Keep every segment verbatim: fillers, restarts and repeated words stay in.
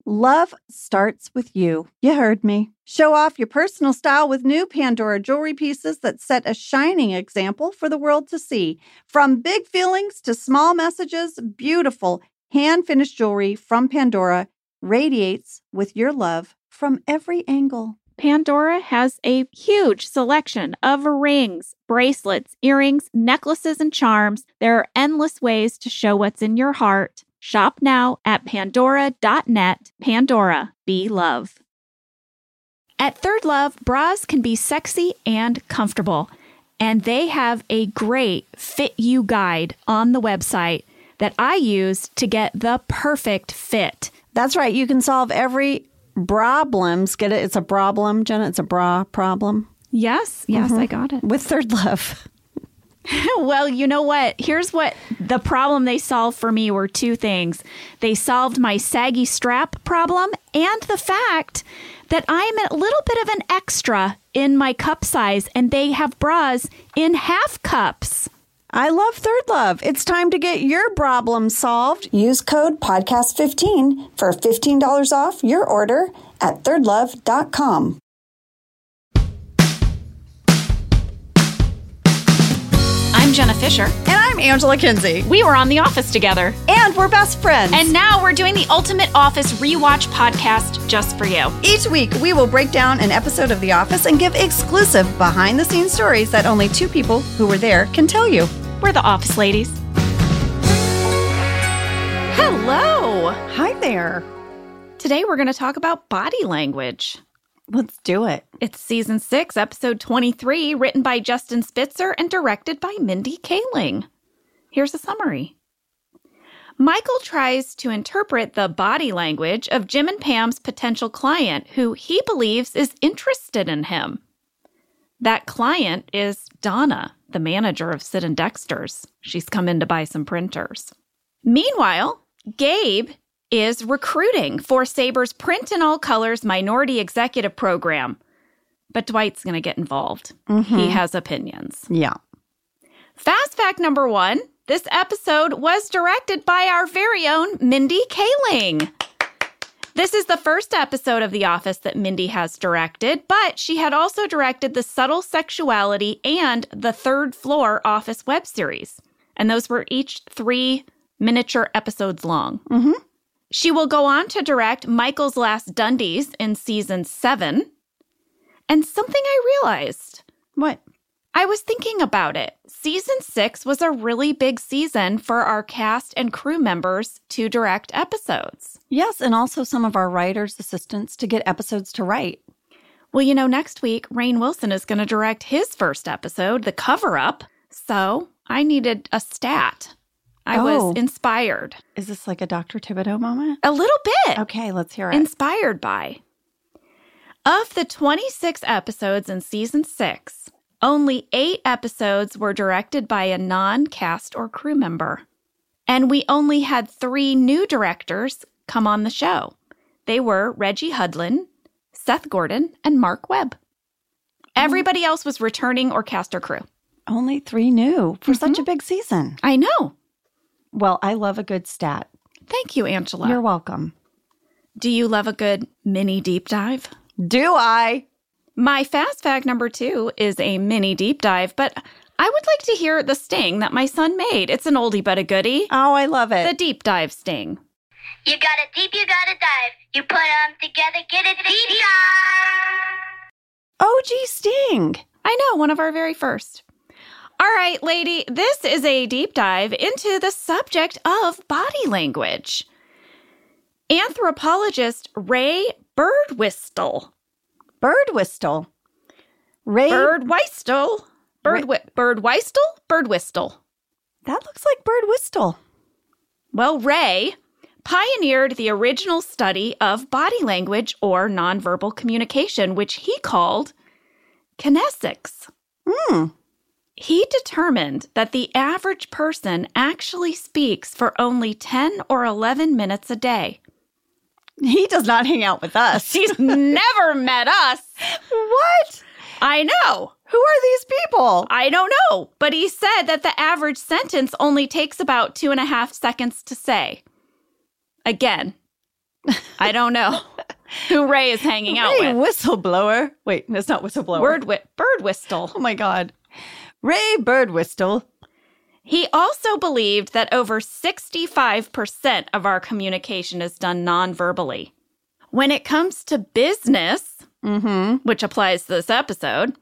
Love starts with you. You heard me. Show off your personal style with new Pandora jewelry pieces that set a shining example for the world to see. From big feelings to small messages, beautiful hand-finished jewelry from Pandora radiates with your love from every angle. Pandora has a huge selection of rings, bracelets, earrings, necklaces, and charms. There are endless ways to show what's in your heart. Shop now at pandora dot net. Pandora, be love. At Third Love, bras can be sexy and comfortable, and they have a great fit you guide on the website that I use to get the perfect fit. That's right. You can solve every problems. Get it? It's a problem, Jenna. It's a bra problem. Yes. Yes, mm-hmm. I got it. With Third Love. Well, you know what? Here's what the problem they solved for me were two things. They solved my saggy strap problem and the fact that I'm a little bit of an extra in my cup size, and they have bras in half cups. I love Third Love. It's time to get your problem solved. Use code podcast fifteen for fifteen dollars off your order at third love dot com. I'm Jenna Fisher. And I'm Angela Kinsey. We were on The Office together. And we're best friends. And now we're doing the Ultimate Office Rewatch podcast just for you. Each week, we will break down an episode of The Office and give exclusive behind-the-scenes stories that only two people who were there can tell you. We're the Office Ladies. Hello. Hi there. Today, we're going to talk about body language. Let's do it. It's season six, episode twenty-three, written by Justin Spitzer and directed by Mindy Kaling. Here's a summary. Michael tries to interpret the body language of Jim and Pam's potential client, who he believes is interested in him. That client is Donna, the manager of Sid and Dexter's. She's come in to buy some printers. Meanwhile, Gabe is recruiting for Saber's Print in All Colors Minority Executive Program. But Dwight's going to get involved. Mm-hmm. He has opinions. Yeah. Fast fact number one, this episode was directed by our very own Mindy Kaling. This is the first episode of The Office that Mindy has directed, but she had also directed The Subtle Sexuality and The Third Floor Office web series. And those were each three miniature episodes long. Mm-hmm. She will go on to direct Michael's Last Dundies in season seven. And something I realized. What? I was thinking about it. Season six was a really big season for our cast and crew members to direct episodes. Yes, and also some of our writers' assistants to get episodes to write. Well, you know, next week, Rainn Wilson is going to direct his first episode, The Cover-Up. So I needed a stat. I oh. was inspired. Is this like a Doctor Thibodeau moment? A little bit. Okay, let's hear it. Inspired by. Of the twenty-six episodes in season six, only eight episodes were directed by a non-cast or crew member. And we only had three new directors come on the show. They were Reggie Hudlin, Seth Gordon, and Mark Webb. Everybody else was returning or cast or crew. Only three new for mm-hmm. such a big season. I know. Well, I love a good stat. Thank you, Angela. You're welcome. Do you love a good mini deep dive? Do I? My fast fact number two is a mini deep dive, but I would like to hear the sting that my son made. It's an oldie but a goodie. Oh, I love it. The deep dive sting. You gotta deep, you gotta dive. You put them together, get a deep dive. O G Sting. I know, one of our very first. All right, lady, this is a deep dive into the subject of body language. Anthropologist Ray Birdwhistle. Birdwhistle. Ray Birdwhistle. Bird Ray... Birdwhistle? Birdwhistle. That looks like Birdwhistle. Well, Ray pioneered the original study of body language or nonverbal communication, which he called kinesics. Hmm. He determined that the average person actually speaks for only ten or eleven minutes a day. He does not hang out with us. He's never met us. What? I know. Who are these people? I don't know. But he said that the average sentence only takes about two and a half seconds to say. Again, I don't know who Ray is hanging out Ray with. Whistleblower. Wait, that's not whistleblower. Word whi- bird whistle. Oh, my God. Ray Birdwhistle. He also believed that over sixty-five percent of our communication is done non-verbally. When it comes to business, Mm-hmm. which applies to this episode,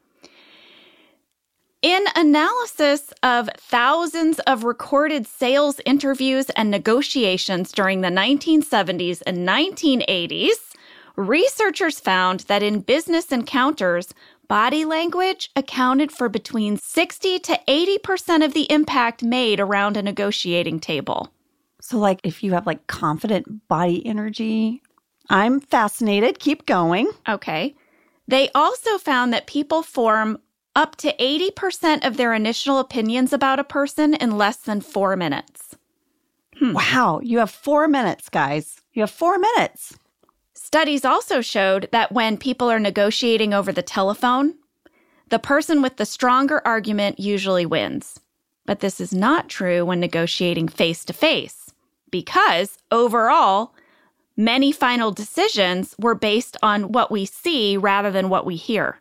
in analysis of thousands of recorded sales interviews and negotiations during the nineteen seventies and nineteen eighties, researchers found that in business encounters, body language accounted for between sixty to eighty percent of the impact made around a negotiating table. So, like, if you have, like, confident body energy, I'm fascinated. Keep going. Okay. They also found that people form up to eighty percent of their initial opinions about a person in less than four minutes. Hmm. Wow. You have four minutes, guys. You have four minutes. Studies also showed that when people are negotiating over the telephone, the person with the stronger argument usually wins. But this is not true when negotiating face-to-face, because overall, many final decisions were based on what we see rather than what we hear.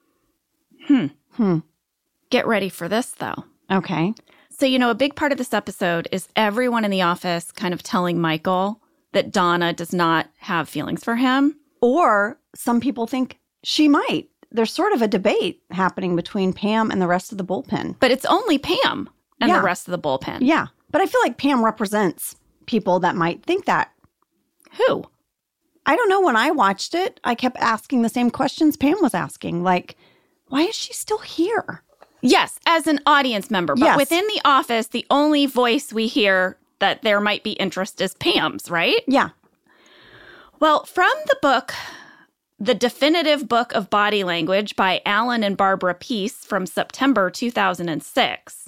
Hmm. Hmm. Get ready for this, though. Okay. So, you know, a big part of this episode is everyone in the office kind of telling Michael that Donna does not have feelings for him. Or some people think she might. There's sort of a debate happening between Pam and the rest of the bullpen. But it's only Pam and Yeah. the rest of the bullpen. Yeah. But I feel like Pam represents people that might think that. Who? I don't know. When I watched it, I kept asking the same questions Pam was asking. Like, why is she still here? Yes, as an audience member. But Yes. within the office, the only voice we hear that there might be interest is Pam's, right? Yeah. Well, from the book, The Definitive Book of Body Language by Alan and Barbara Peace from September two thousand six,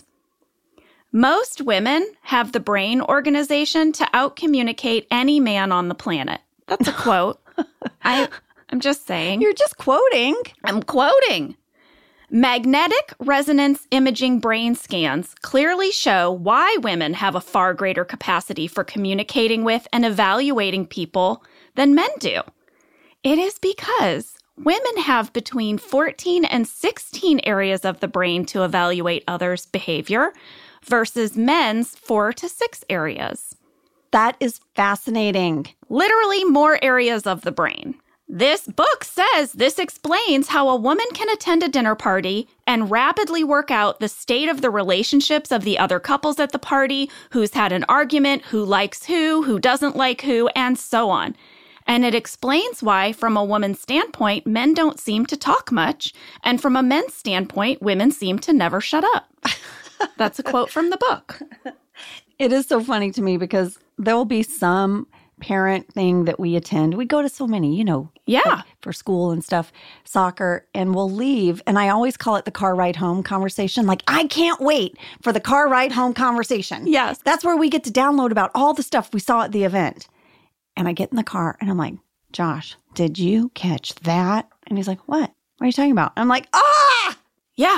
most women have the brain organization to outcommunicate any man on the planet. That's a quote. I, I'm just saying. You're just quoting. I'm quoting. Magnetic resonance imaging brain scans clearly show why women have a far greater capacity for communicating with and evaluating people than men do. It is because women have between fourteen and sixteen areas of the brain to evaluate others' behavior versus men's four to six areas. That is fascinating. Literally more areas of the brain. This book says this explains how a woman can attend a dinner party and rapidly work out the state of the relationships of the other couples at the party, who's had an argument, who likes who, who doesn't like who, and so on. And it explains why, from a woman's standpoint, men don't seem to talk much, and from a men's standpoint, women seem to never shut up. That's a quote from the book. It is so funny to me because there will be some parent thing that we attend. We go to so many, you know, Yeah. like for school and stuff, soccer, and we'll leave. And I always call it the car ride home conversation. Like, I can't wait for the car ride home conversation. Yes. That's where we get to download about all the stuff we saw at the event. And I get in the car and I'm like, Josh, did you catch that? And he's like, what? What are you talking about? I'm like, ah! Yeah.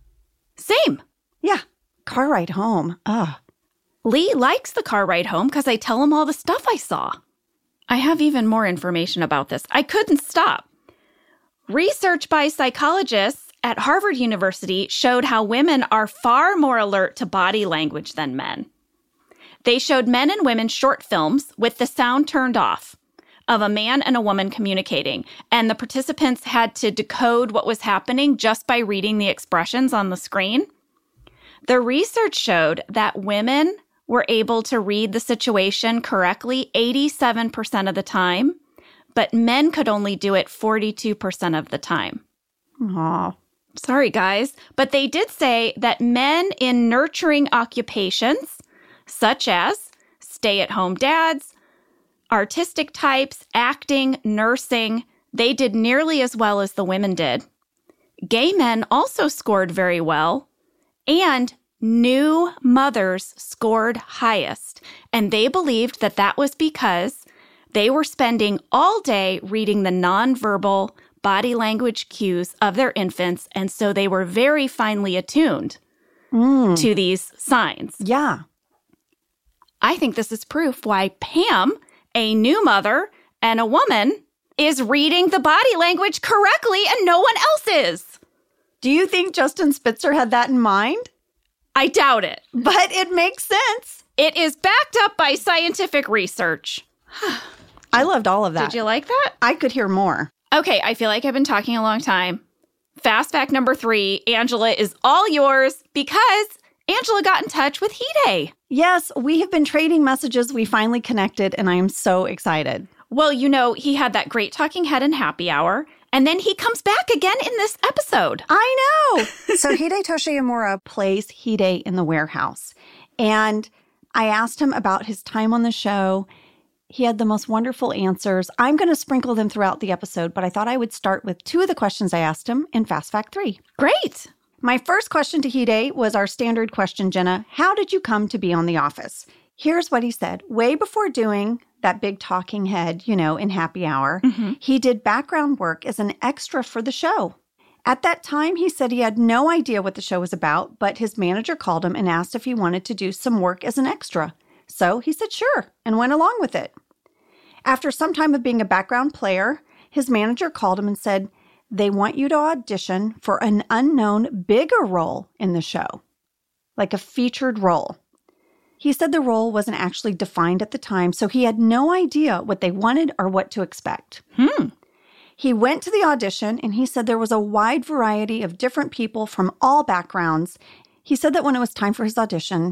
Same. Yeah. Car ride home. Ah. Lee likes the car ride home because I tell him all the stuff I saw. I have even more information about this. I couldn't stop. Research by psychologists at Harvard University showed how women are far more alert to body language than men. They showed men and women short films with the sound turned off of a man and a woman communicating, and the participants had to decode what was happening just by reading the expressions on the screen. The research showed that women were able to read the situation correctly eighty-seven percent of the time, but men could only do it forty-two percent of the time. Aw. Sorry, guys, but they did say that men in nurturing occupations, such as stay-at-home dads, artistic types, acting, nursing, they did nearly as well as the women did. Gay men also scored very well, and new mothers scored highest, and they believed that that was because they were spending all day reading the nonverbal body language cues of their infants, and so they were very finely attuned Mm. to these signs. Yeah. I think this is proof why Pam, a new mother and a woman is reading the body language correctly and no one else is. Do you think Justin Spitzer had that in mind? I doubt it. But it makes sense. It is backed up by scientific research. I loved all of that. Did you like that? I could hear more. Okay, I feel like I've been talking a long time. Fast fact number three, Angela, is all yours because Angela got in touch with Hide. Yes, we have been trading messages. We finally connected, and I am so excited. Well, you know, he had that great talking head in Happy Hour, and then he comes back again in this episode. I know. So Hide Toshiyamura plays Hide in the warehouse, and I asked him about his time on the show. He had the most wonderful answers. I'm going to sprinkle them throughout the episode, but I thought I would start with two of the questions I asked him in Fast Fact three. Great. My first question to Hide was our standard question, Jenna. How did you come to be on The Office? Here's what he said. Way before doing that big talking head, you know, in Happy Hour, mm-hmm. he did background work as an extra for the show. At that time, he said he had no idea what the show was about, but his manager called him and asked if he wanted to do some work as an extra. So he said sure and went along with it. After some time of being a background player, his manager called him and said, they want you to audition for an unknown bigger role in the show, like a featured role. He said the role wasn't actually defined at the time, so he had no idea what they wanted or what to expect. Hmm. He went to the audition, and he said there was a wide variety of different people from all backgrounds. He said that when it was time for his audition,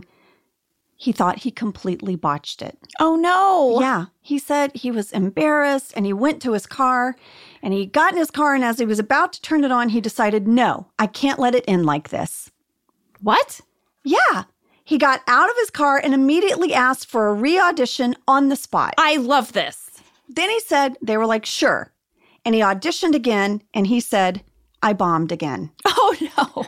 he thought he completely botched it. Oh, no. Yeah. He said he was embarrassed, and he went to his car, and he got in his car, and as he was about to turn it on, he decided, no, I can't let it end like this. What? Yeah. He got out of his car and immediately asked for a re-audition on the spot. I love this. Then he said, they were like, sure. And he auditioned again, and he said, I bombed again. Oh, no.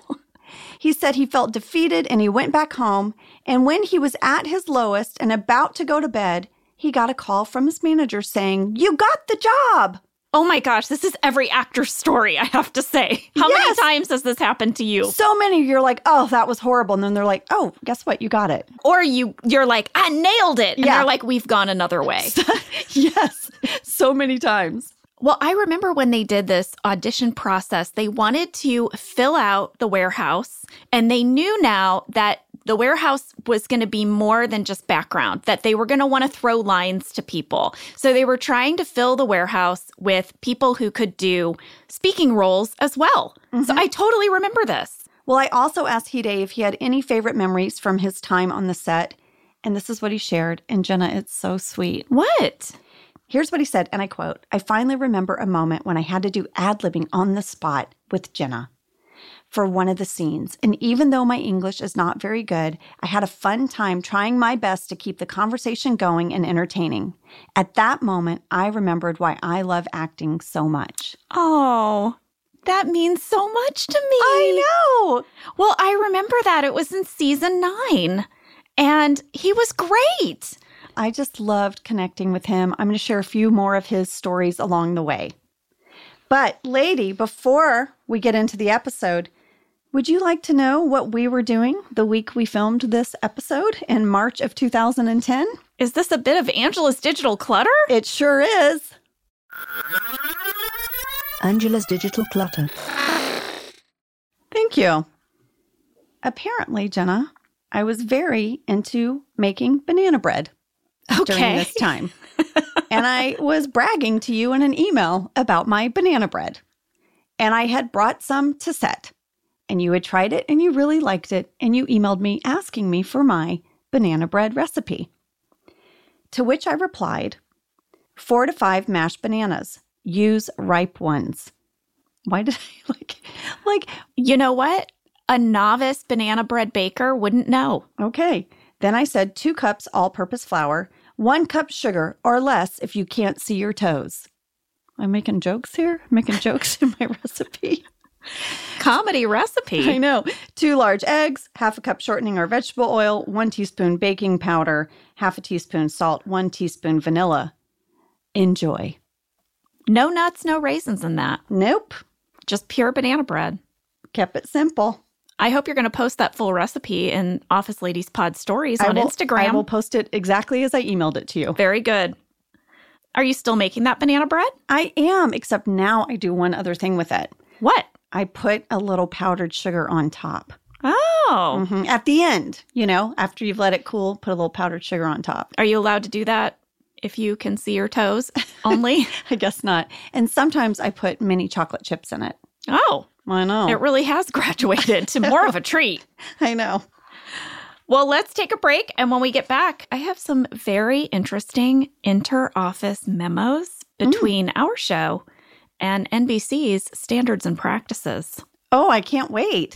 He said he felt defeated, and he went back home. And when he was at his lowest and about to go to bed, he got a call from his manager saying, you got the job. Oh my gosh, this is every actor's story, I have to say. How Yes. many times has this happened to you? So many, you're like, oh, that was horrible. And then they're like, oh, guess what? You got it. Or you, you're like, I nailed it. And Yeah. they're like, we've gone another way. Yes, so many times. Well, I remember when they did this audition process, they wanted to fill out the warehouse, and they knew now that the warehouse was going to be more than just background, that they were going to want to throw lines to people. So they were trying to fill the warehouse with people who could do speaking roles as well. Mm-hmm. So I totally remember this. Well, I also asked Hide if he had any favorite memories from his time on the set, and this is what he shared. And Jenna, it's so sweet. What? Here's what he said, and I quote, I finally remember a moment when I had to do ad-libbing on the spot with Jenna for one of the scenes. And even though my English is not very good, I had a fun time trying my best to keep the conversation going and entertaining. At that moment, I remembered why I love acting so much. Oh, that means so much to me. I know. Well, I remember that. It was in season nine, and he was great. I just loved connecting with him. I'm going to share a few more of his stories along the way. But, lady, before we get into the episode, would you like to know what we were doing the week we filmed this episode in March of two thousand ten? Is this a bit of Angela's digital clutter? It sure is. Angela's digital clutter. Thank you. Apparently, Jenna, I was very into making banana bread during Okay. this time. And I was bragging to you in an email about my banana bread. And I had brought some to set. And you had tried it and you really liked it. And you emailed me asking me for my banana bread recipe. To which I replied, four to five mashed bananas. Use ripe ones. Why did I like, like, You know what? A novice banana bread baker wouldn't know. okay. Then I said two cups all-purpose flour, one cup sugar or less if you can't see your toes. I'm making jokes here? I'm making jokes in my recipe. Comedy recipe. I know. Two large eggs, half a cup shortening or vegetable oil, one teaspoon baking powder, half a teaspoon salt, one teaspoon vanilla. Enjoy. No nuts, no raisins in that. Nope. Just pure banana bread. Kept it simple. I hope you're going to post that full recipe in Office Ladies Pod Stories on I will, Instagram. I will post it exactly as I emailed it to you. Very good. Are you still making that banana bread? I am, except now I do one other thing with it. What? I put a little powdered sugar on top. Oh. Mm-hmm. At the end, you know, after you've let it cool, put a little powdered sugar on top. Are you allowed to do that if you can see your toes only? I guess not. And sometimes I put mini chocolate chips in it. Oh. I know. It really has graduated to more of a treat. I know. Well, let's take a break. And when we get back, I have some very interesting inter-office memos between mm. our show and N B C's Standards and Practices. Oh, I can't wait.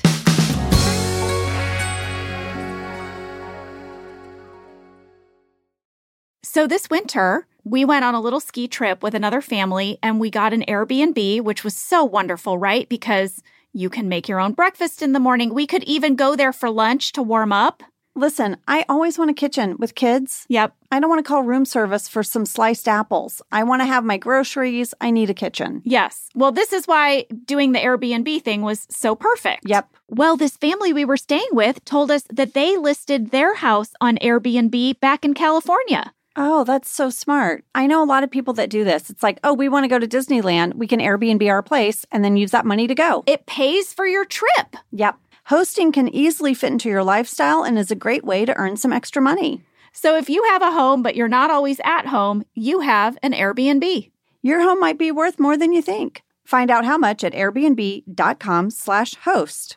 So this winter, we went on a little ski trip with another family, and we got an Airbnb, which was so wonderful, right? Because you can make your own breakfast in the morning. We could even go there for lunch to warm up. Listen, I always want a kitchen with kids. Yep. I don't want to call room service for some sliced apples. I want to have my groceries. I need a kitchen. Yes. Well, this is why doing the Airbnb thing was so perfect. Yep. Well, this family we were staying with told us that they listed their house on Airbnb back in California. Oh, that's so smart. I know a lot of people that do this. It's like, oh, we want to go to Disneyland. We can Airbnb our place and then use that money to go. It pays for your trip. Yep. Hosting can easily fit into your lifestyle and is a great way to earn some extra money. So if you have a home, but you're not always at home, you have an Airbnb. Your home might be worth more than you think. Find out how much at airbnb.com slash host.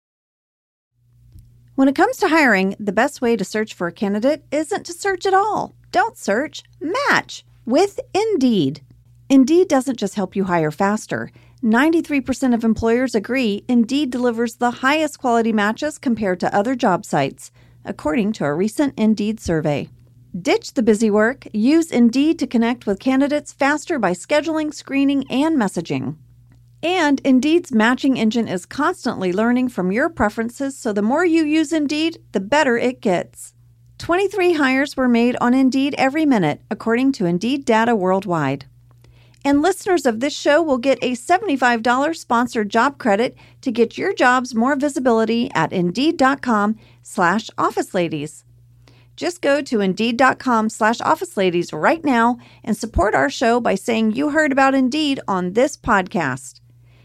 When it comes to hiring, the best way to search for a candidate isn't to search at all. Don't search, match with Indeed. Indeed doesn't just help you hire faster. ninety-three percent of employers agree Indeed delivers the highest quality matches compared to other job sites, according to a recent Indeed survey. Ditch the busy work. Use Indeed to connect with candidates faster by scheduling, screening, and messaging. And Indeed's matching engine is constantly learning from your preferences, so the more you use Indeed, the better it gets. twenty-three hires were made on Indeed every minute, according to Indeed data worldwide. And listeners of this show will get a seventy-five dollars sponsored job credit to get your jobs more visibility at Indeed.com slash Office Ladies. Just go to Indeed.com slash Office Ladies right now and support our show by saying you heard about Indeed on this podcast.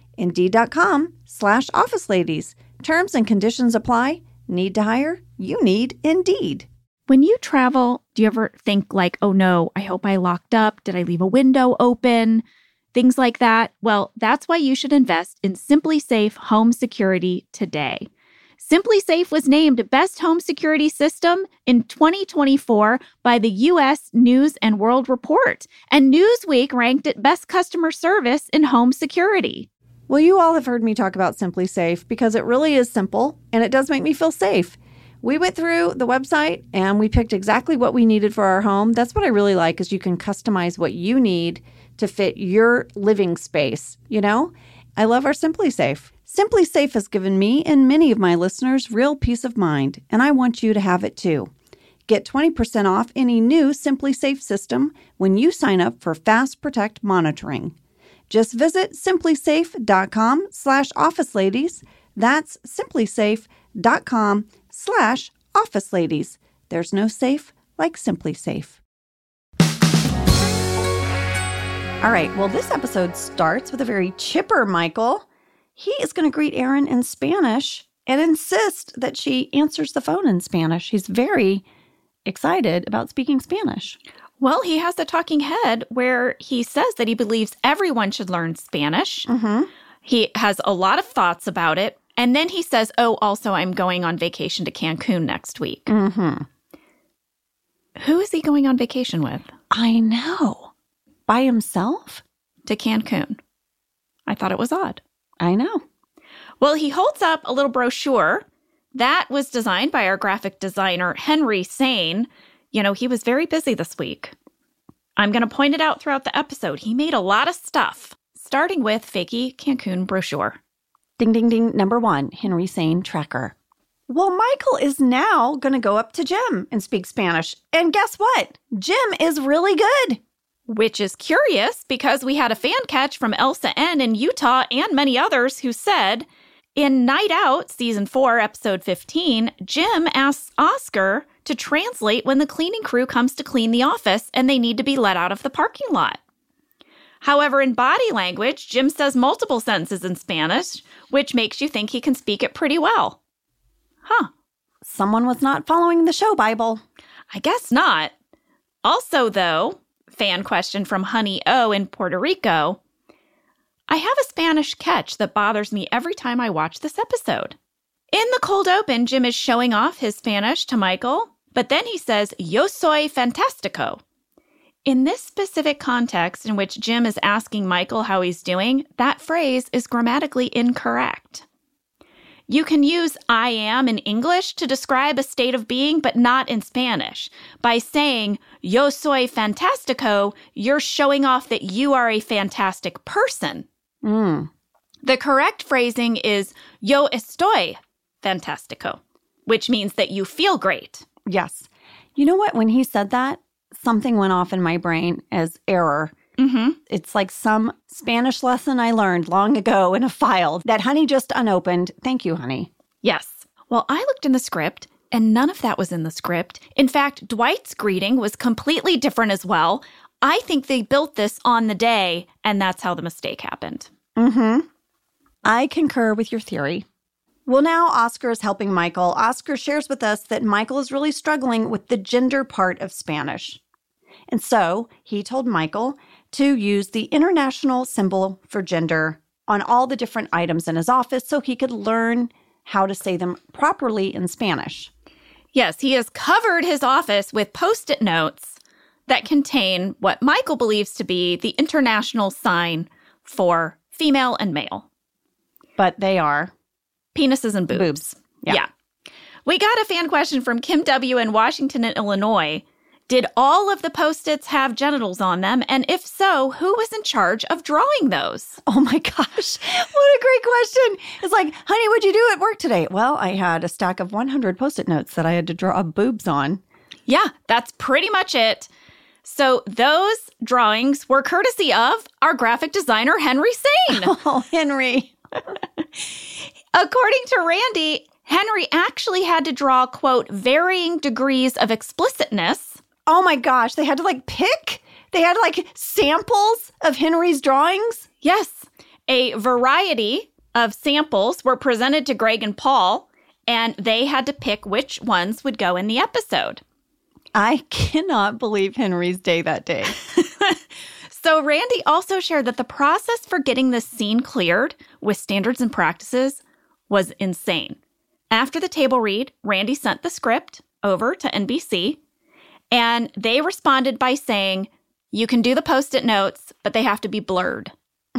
Indeed.com slash Office Ladies. Terms and conditions apply. Need to hire? You need Indeed. When you travel, do you ever think like, oh no, I hope I locked up? Did I leave a window open? Things like that. Well, that's why you should invest in SimpliSafe Home Security today. SimpliSafe was named Best Home Security System in twenty twenty-four by the U S News and World Report, and Newsweek ranked it Best Customer Service in Home Security. Well, you all have heard me talk about SimpliSafe because it really is simple and it does make me feel safe. We went through the website and we picked exactly what we needed for our home. That's what I really like, is you can customize what you need to fit your living space, you know? I love our SimpliSafe. SimpliSafe has given me and many of my listeners real peace of mind, and I want you to have it too. Get twenty percent off any new SimpliSafe system when you sign up for Fast Protect monitoring. Just visit SimpliSafe.com slash Office Ladies. That's SimpliSafe.com slash Office Ladies. There's no safe like SimpliSafe. All right, well, this episode starts with a very chipper Michael. He is going to greet Erin in Spanish and insist that she answers the phone in Spanish. He's very excited about speaking Spanish. Well, he has a talking head where he says that he believes everyone should learn Spanish. Mm-hmm. He has a lot of thoughts about it. And then he says, oh, also, I'm going on vacation to Cancun next week. Mm-hmm. Who is he going on vacation with? I know. By himself? To Cancun. I thought it was odd. I know. Well, he holds up a little brochure that was designed by our graphic designer, Henry Sane. You know, he was very busy this week. I'm going to point it out throughout the episode. He made a lot of stuff, starting with Fakey Cancun brochure. Ding, ding, ding. Number one, Henry Sane tracker. Well, Michael is now going to go up to Jim and speak Spanish. And guess what? Jim is really good. Which is curious because we had a fan catch from Elsa N in Utah and many others who said, in Night Out, Season four, Episode fifteen, Jim asks Oscar to translate when the cleaning crew comes to clean the office and they need to be let out of the parking lot. However, in body language, Jim says multiple sentences in Spanish, which makes you think he can speak it pretty well. Huh. Someone was not following the show Bible. I guess not. Also, though, fan question from Honey O in Puerto Rico, I have a Spanish catch that bothers me every time I watch this episode. In the cold open, Jim is showing off his Spanish to Michael, but then he says, "Yo soy fantástico." In this specific context in which Jim is asking Michael how he's doing, that phrase is grammatically incorrect. You can use I am in English to describe a state of being, but not in Spanish. By saying, "Yo soy fantástico," you're showing off that you are a fantastic person. Mm. The correct phrasing is, "Yo estoy fantástico," which means that you feel great. Yes. You know what? When he said that, something went off in my brain as error. Mm-hmm. It's like some Spanish lesson I learned long ago in a file that Honey just unopened. Thank you, Honey. Yes. Well, I looked in the script, and none of that was in the script. In fact, Dwight's greeting was completely different as well. I think they built this on the day, and that's how the mistake happened. Mm-hmm. I concur with your theory. Well, now Oscar is helping Michael. Oscar shares with us that Michael is really struggling with the gender part of Spanish. And so he told Michael to use the international symbol for gender on all the different items in his office so he could learn how to say them properly in Spanish. Yes, he has covered his office with Post-it notes that contain what Michael believes to be the international sign for female and male. But they are... penises and boobs. Boobs. Yeah. yeah. We got a fan question from Kim W. in Washington and Illinois. Did all of the Post-its have genitals on them? And if so, who was in charge of drawing those? Oh my gosh, what a great question. It's like, honey, what'd you do at work today? Well, I had a stack of one hundred Post-it notes that I had to draw boobs on. Yeah, that's pretty much it. So those drawings were courtesy of our graphic designer, Henry Sane. Oh, Henry. According to Randy, Henry actually had to draw, quote, varying degrees of explicitness. Oh my gosh, they had to like pick? They had like samples of Henry's drawings? Yes, a variety of samples were presented to Greg and Paul, and they had to pick which ones would go in the episode. I cannot believe Henry's day that day. So Randy also shared that the process for getting this scene cleared with standards and practices was insane. After the table read, Randy sent the script over to N B C, and they responded by saying, you can do the Post-it notes, but they have to be blurred.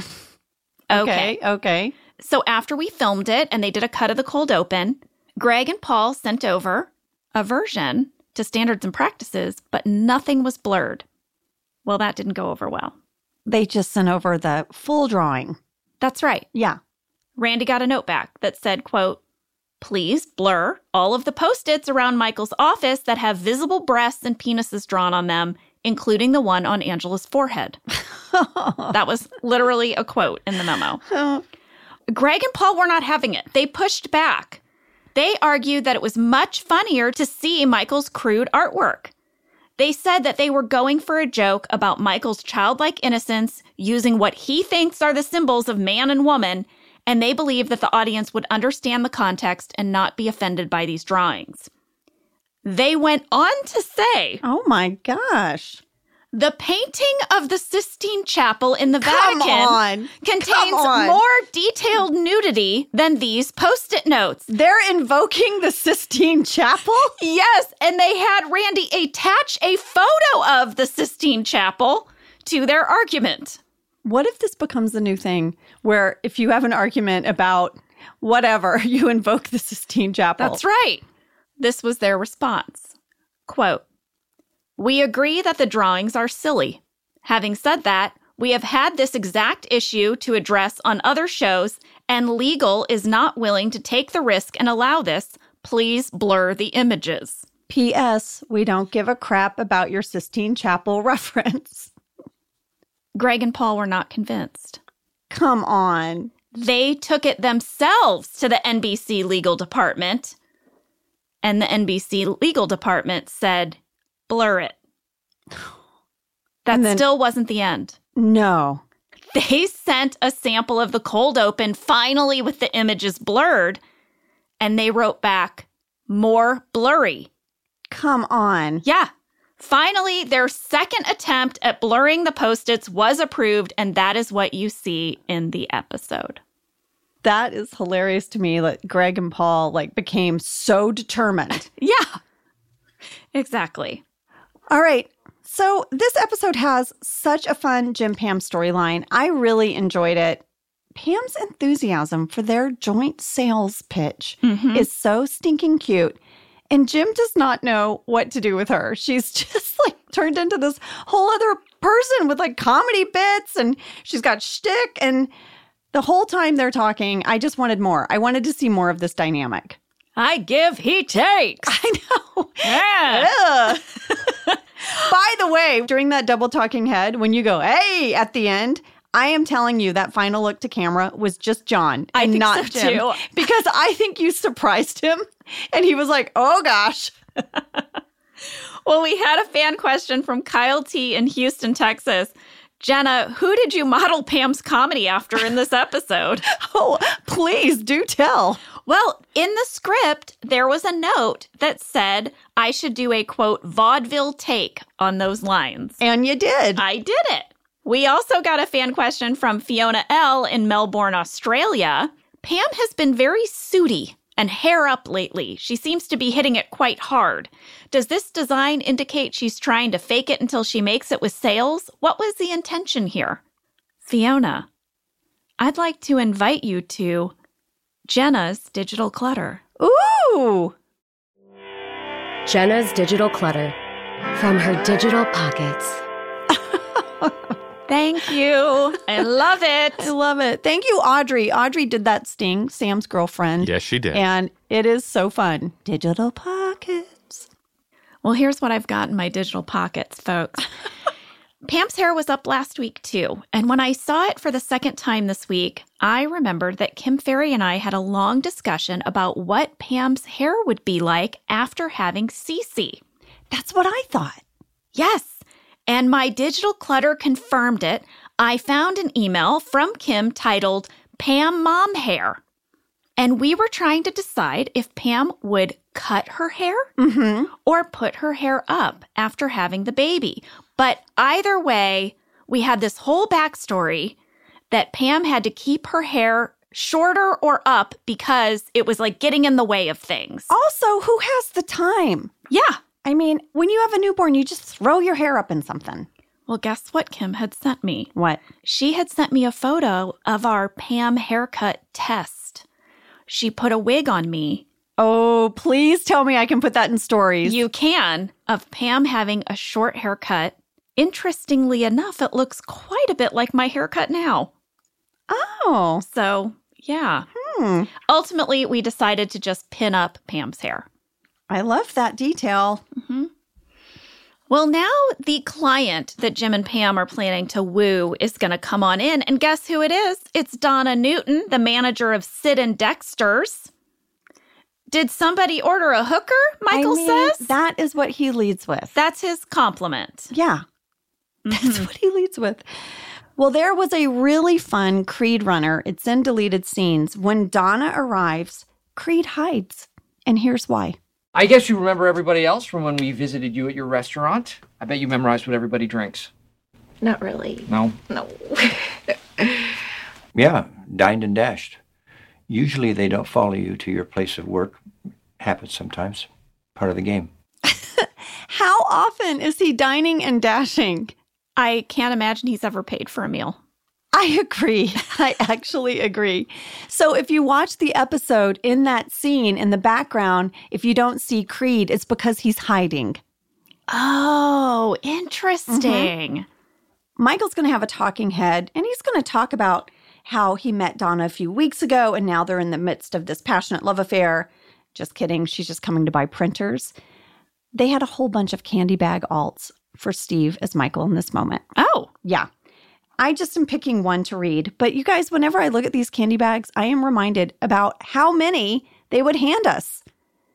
Okay, okay. okay. So after we filmed it and they did a cut of the cold open, Greg and Paul sent over a version to standards and practices, but nothing was blurred. Well, that didn't go over well. They just sent over the full drawing. That's right. Yeah. Randy got a note back that said, quote, please blur all of the Post-its around Michael's office that have visible breasts and penises drawn on them, including the one on Angela's forehead. That was literally a quote in the memo. Greg and Paul were not having it. They pushed back. They argued that it was much funnier to see Michael's crude artwork. They said that they were going for a joke about Michael's childlike innocence using what he thinks are the symbols of man and woman, and they believe that the audience would understand the context and not be offended by these drawings. They went on to say, oh my gosh, the painting of the Sistine Chapel in the Come Vatican on. contains Come on. more detailed nudity than these Post-it notes. They're invoking the Sistine Chapel? Yes, and they had Randy attach a photo of the Sistine Chapel to their argument. What if this becomes the new thing where if you have an argument about whatever, you invoke the Sistine Chapel? That's right. This was their response. Quote, we agree that the drawings are silly. Having said that, we have had this exact issue to address on other shows, and legal is not willing to take the risk and allow this. Please blur the images. P S. We don't give a crap about your Sistine Chapel reference. Greg and Paul were not convinced. Come on. They took it themselves to the N B C legal department. And the N B C legal department said, blur it. That then, still wasn't the end. No. They sent a sample of the cold open, finally with the images blurred, and they wrote back, more blurry. Come on. Yeah. Finally, their second attempt at blurring the Post-its was approved, and that is what you see in the episode. That is hilarious to me that Greg and Paul like became so determined. Yeah, exactly. All right. So this episode has such a fun Jim Pam storyline. I really enjoyed it. Pam's enthusiasm for their joint sales pitch mm-hmm. is so stinking cute. And Jim does not know what to do with her. She's just like turned into this whole other person with like comedy bits, and she's got shtick. And the whole time they're talking, I just wanted more. I wanted to see more of this dynamic. I give, he takes. I know. Yeah. By the way, during that double talking head, when you go, hey, at the end, I am telling you that final look to camera was just John and I think not so Jim. Too. Because I think you surprised him and he was like, oh gosh. Well, we had a fan question from Kyle T. in Houston, Texas. Jenna, who did you model Pam's comedy after in this episode? Oh, please do tell. Well, in the script, there was a note that said I should do a, quote, vaudeville take on those lines. And you did. I did it. We also got a fan question from Fiona L. in Melbourne, Australia. Pam has been very sooty and hair up lately. She seems to be hitting it quite hard. Does this design indicate she's trying to fake it until she makes it with sales? What was the intention here? Fiona, I'd like to invite you to Jenna's Digital Clutter. Ooh! Jenna's Digital Clutter from her digital pockets. Thank you. I love it. I love it. Thank you, Audrey. Audrey did that sting, Sam's girlfriend. Yes, she did. And it is so fun. Digital pockets. Well, here's what I've got in my digital pockets, folks. Pam's hair was up last week, too. And when I saw it for the second time this week, I remembered that Kim Ferry and I had a long discussion about what Pam's hair would be like after having Cece. That's what I thought. Yes. And my digital clutter confirmed it. I found an email from Kim titled Pam Mom Hair. And we were trying to decide if Pam would cut her hair mm-hmm. or put her hair up after having the baby. But either way, we had this whole backstory that Pam had to keep her hair shorter or up because it was like getting in the way of things. Also, who has the time? Yeah. I mean, when you have a newborn, you just throw your hair up in something. Well, guess what Kim had sent me? What? She had sent me a photo of our Pam haircut test. She put a wig on me. Oh, please tell me I can put that in stories. You can, of Pam having a short haircut. Interestingly enough, it looks quite a bit like my haircut now. Oh. So, yeah. Hmm. Ultimately, we decided to just pin up Pam's hair. I love that detail. Mm-hmm. Well, now the client that Jim and Pam are planning to woo is going to come on in. And guess who it is? It's Donna Newton, the manager of Sid and Dexter's. Did somebody order a hooker, Michael I mean, says? That is what he leads with. That's his compliment. Yeah. Mm-hmm. That's what he leads with. Well, there was a really fun Creed runner. It's in deleted scenes. When Donna arrives, Creed hides. And here's why. I guess you remember everybody else from when we visited you at your restaurant. I bet you memorized what everybody drinks. Not really. No? No. Yeah, dined and dashed. Usually they don't follow you to your place of work. Happens sometimes. Part of the game. How often is he dining and dashing? I can't imagine he's ever paid for a meal. I agree. I actually agree. So if you watch the episode in that scene in the background, if you don't see Creed, it's because he's hiding. Oh, interesting. Mm-hmm. Michael's going to have a talking head, and he's going to talk about how he met Donna a few weeks ago, and now they're in the midst of this passionate love affair. Just kidding. She's just coming to buy printers. They had a whole bunch of candy bag alts for Steve as Michael in this moment. Oh. Yeah. I just am picking one to read. But you guys, whenever I look at these candy bags, I am reminded about how many they would hand us.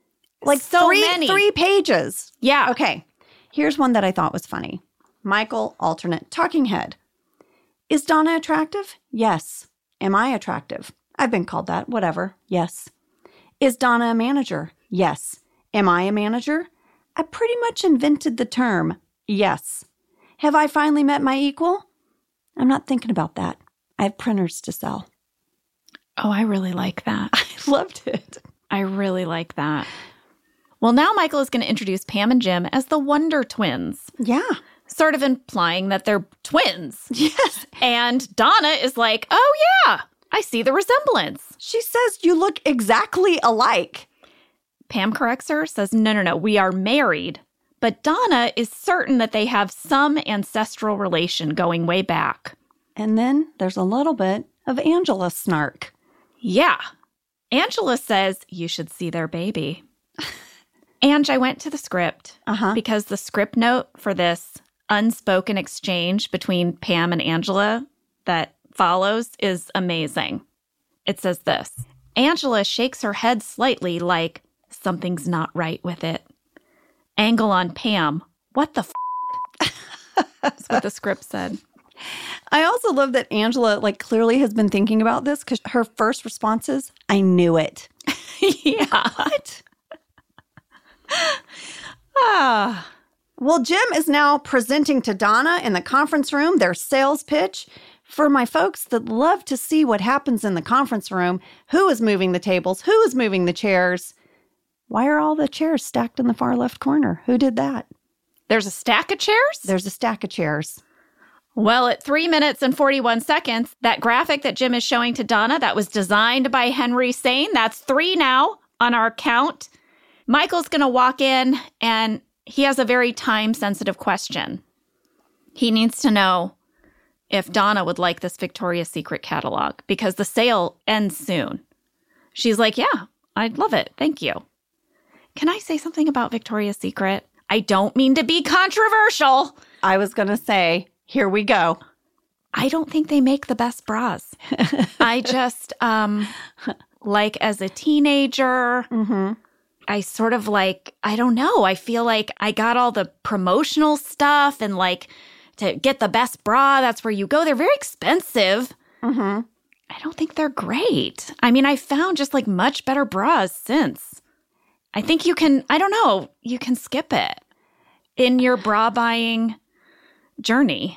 Like so three, many. three pages. Yeah. Okay. Here's one that I thought was funny. Michael, alternate, talking head. Is Donna attractive? Yes. Am I attractive? I've been called that. Whatever. Yes. Is Donna a manager? Yes. Am I a manager? I pretty much invented the term. Yes. Have I finally met my equal? I'm not thinking about that. I have printers to sell. Oh, I really like that. I loved it. I really like that. Well, now Michael is going to introduce Pam and Jim as the Wonder Twins, Yeah. sort of implying that they're twins. Yes. And Donna is like, oh, yeah, I see the resemblance. She says you look exactly alike. Pam corrects her, says, no, no, no, we are married. But Donna is certain that they have some ancestral relation going way back. And then there's a little bit of Angela snark. Yeah. Angela says you should see their baby. Ange, I went to the script Uh-huh. because the script note for this unspoken exchange between Pam and Angela that follows is amazing. It says this. Angela shakes her head slightly like something's not right with it. Angle on Pam. What the f***? That's what the script said. I also love that Angela, like, clearly has been thinking about this because her first response is, I knew it. Yeah. What? Ah. Well, Jim is now presenting to Donna in the conference room their sales pitch. For my folks that love to see what happens in the conference room, who is moving the tables, who is moving the chairs? Why are all the chairs stacked in the far left corner? Who did that? There's a stack of chairs? There's a stack of chairs. Well, at three minutes and forty-one seconds, that graphic that Jim is showing to Donna that was designed by Henry Sane, that's three now on our count. Michael's going to walk in and he has a very time-sensitive question. He needs to know if Donna would like this Victoria's Secret catalog because the sale ends soon. She's like, yeah, I'd love it. Thank you. Can I say something about Victoria's Secret? I don't mean to be controversial. I was going to say, here we go. I don't think they make the best bras. I just, um, like as a teenager, Mm-hmm. I sort of like, I don't know. I feel like I got all the promotional stuff and like to get the best bra, that's where you go. They're very expensive. Mm-hmm. I don't think they're great. I mean, I found just like much better bras since. I think you can, I don't know, you can skip it in your bra buying journey.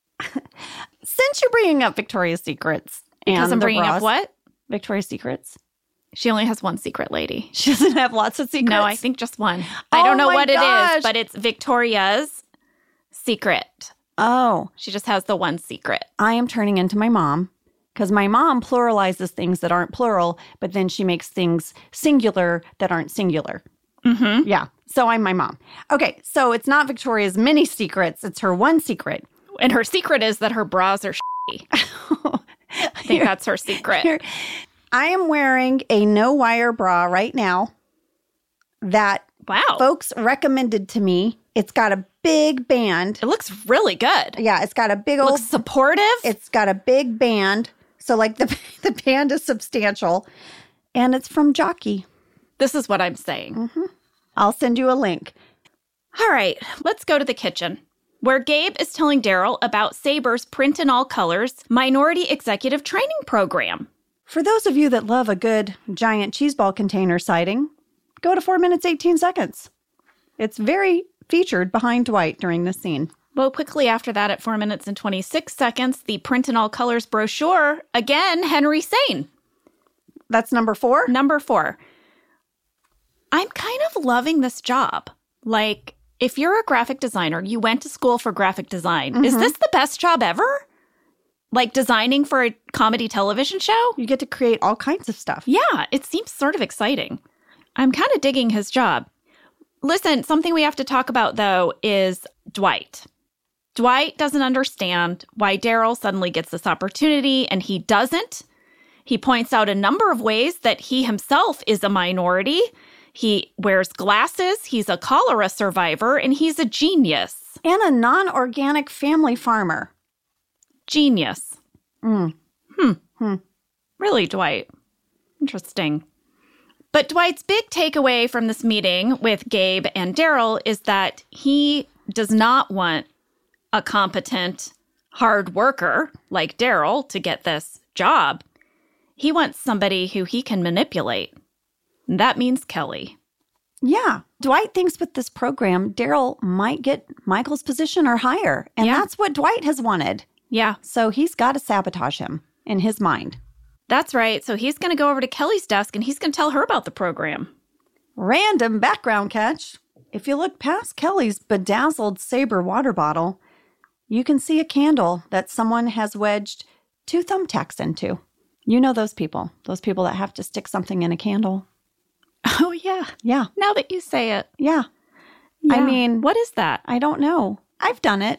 Since you're bringing up Victoria's Secrets. Because and I'm the bringing bras, up what? Victoria's Secrets. She only has one secret lady. She doesn't have lots of secrets. No, I think just one. I Oh don't know my what it gosh. is, but it's Victoria's secret. Oh, She just has the one secret. I am turning into my mom because my mom pluralizes things that aren't plural, but then she makes things singular that aren't singular. Mm-hmm. Yeah. So I'm my mom. Okay. So it's not Victoria's many secrets. It's her one secret. And her secret is that her bras are shitty. I think Here- that's her secret. here- I am wearing a no wire bra right now that Wow. folks recommended to me. It's got a big band. It looks really good. Yeah. It's got a big It old, looks supportive. it's got a big band. So like the, the band is substantial and it's from Jockey. This is what I'm saying. I'll send you a link. All right, let's go to the kitchen, where Gabe is telling Daryl about Saber's Print in All Colors Minority Executive Training Program. For those of you that love a good giant cheeseball container sighting, go to four minutes, eighteen seconds. It's very featured behind Dwight during this scene. Well, quickly after that, at four minutes and twenty-six seconds, the Print in All Colors brochure, again, Henry Sane. That's number four? Number four. I'm kind of loving this job. Like, if you're a graphic designer, you went to school for graphic design. Is this the best job ever? Like designing for a comedy television show? You get to create all kinds of stuff. Yeah, it seems sort of exciting. I'm kind of digging his job. Listen, something we have to talk about, though, is Dwight. Dwight doesn't understand why Daryl suddenly gets this opportunity, and he doesn't. He points out a number of ways that he himself is a minority. He wears glasses, he's a cholera survivor, and he's a genius. And a non-organic family farmer. Genius. Mm. Hmm. Hmm. Really, Dwight? Interesting. But Dwight's big takeaway from this meeting with Gabe and Daryl is that he does not want a competent, hard worker like Daryl to get this job. He wants somebody who he can manipulate. And that means Kelly. Yeah. Dwight thinks with this program, Daryl might get Michael's position or higher. And Yeah. that's what Dwight has wanted. Yeah, So he's got to sabotage him in his mind. that's right. So he's going to go over to Kelly's desk and he's going to tell her about the program. Random background catch. If you look past Kelly's bedazzled Sabre water bottle, you can see a candle that someone has wedged two thumbtacks into. You know those people, those people that have to stick something in a candle. Oh, yeah. Yeah, Now that you say it. yeah. I Yeah. mean, what is that? I don't know. I've done it.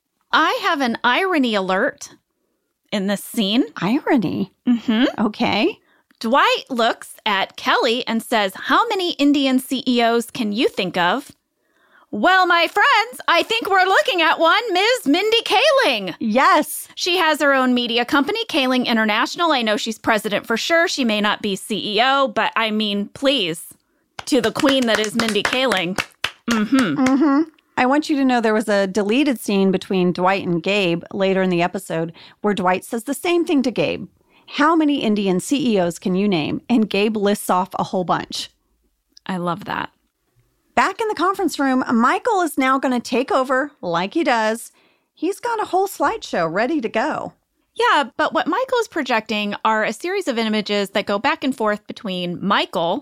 I have an irony alert in this scene. Irony. Mm-hmm. Okay. Dwight looks at Kelly and says, "How many Indian C E Os can you think of?" "Well, my friends, I think we're looking at one, Miz Mindy Kaling. Yes. She has her own media company, Kaling International. I know she's president for sure. She may not be C E O, but I mean, please, to the queen that is Mindy Kaling." Mm-hmm. Mm-hmm. I want you to know there was a deleted scene between Dwight and Gabe later in the episode where Dwight says the same thing to Gabe. How many Indian C E Os can you name? And Gabe lists off a whole bunch. I love that. Back in the conference room, Michael is now going to take over like he does. He's got a whole slideshow ready to go. Yeah, but what Michael is projecting are a series of images that go back and forth between Michael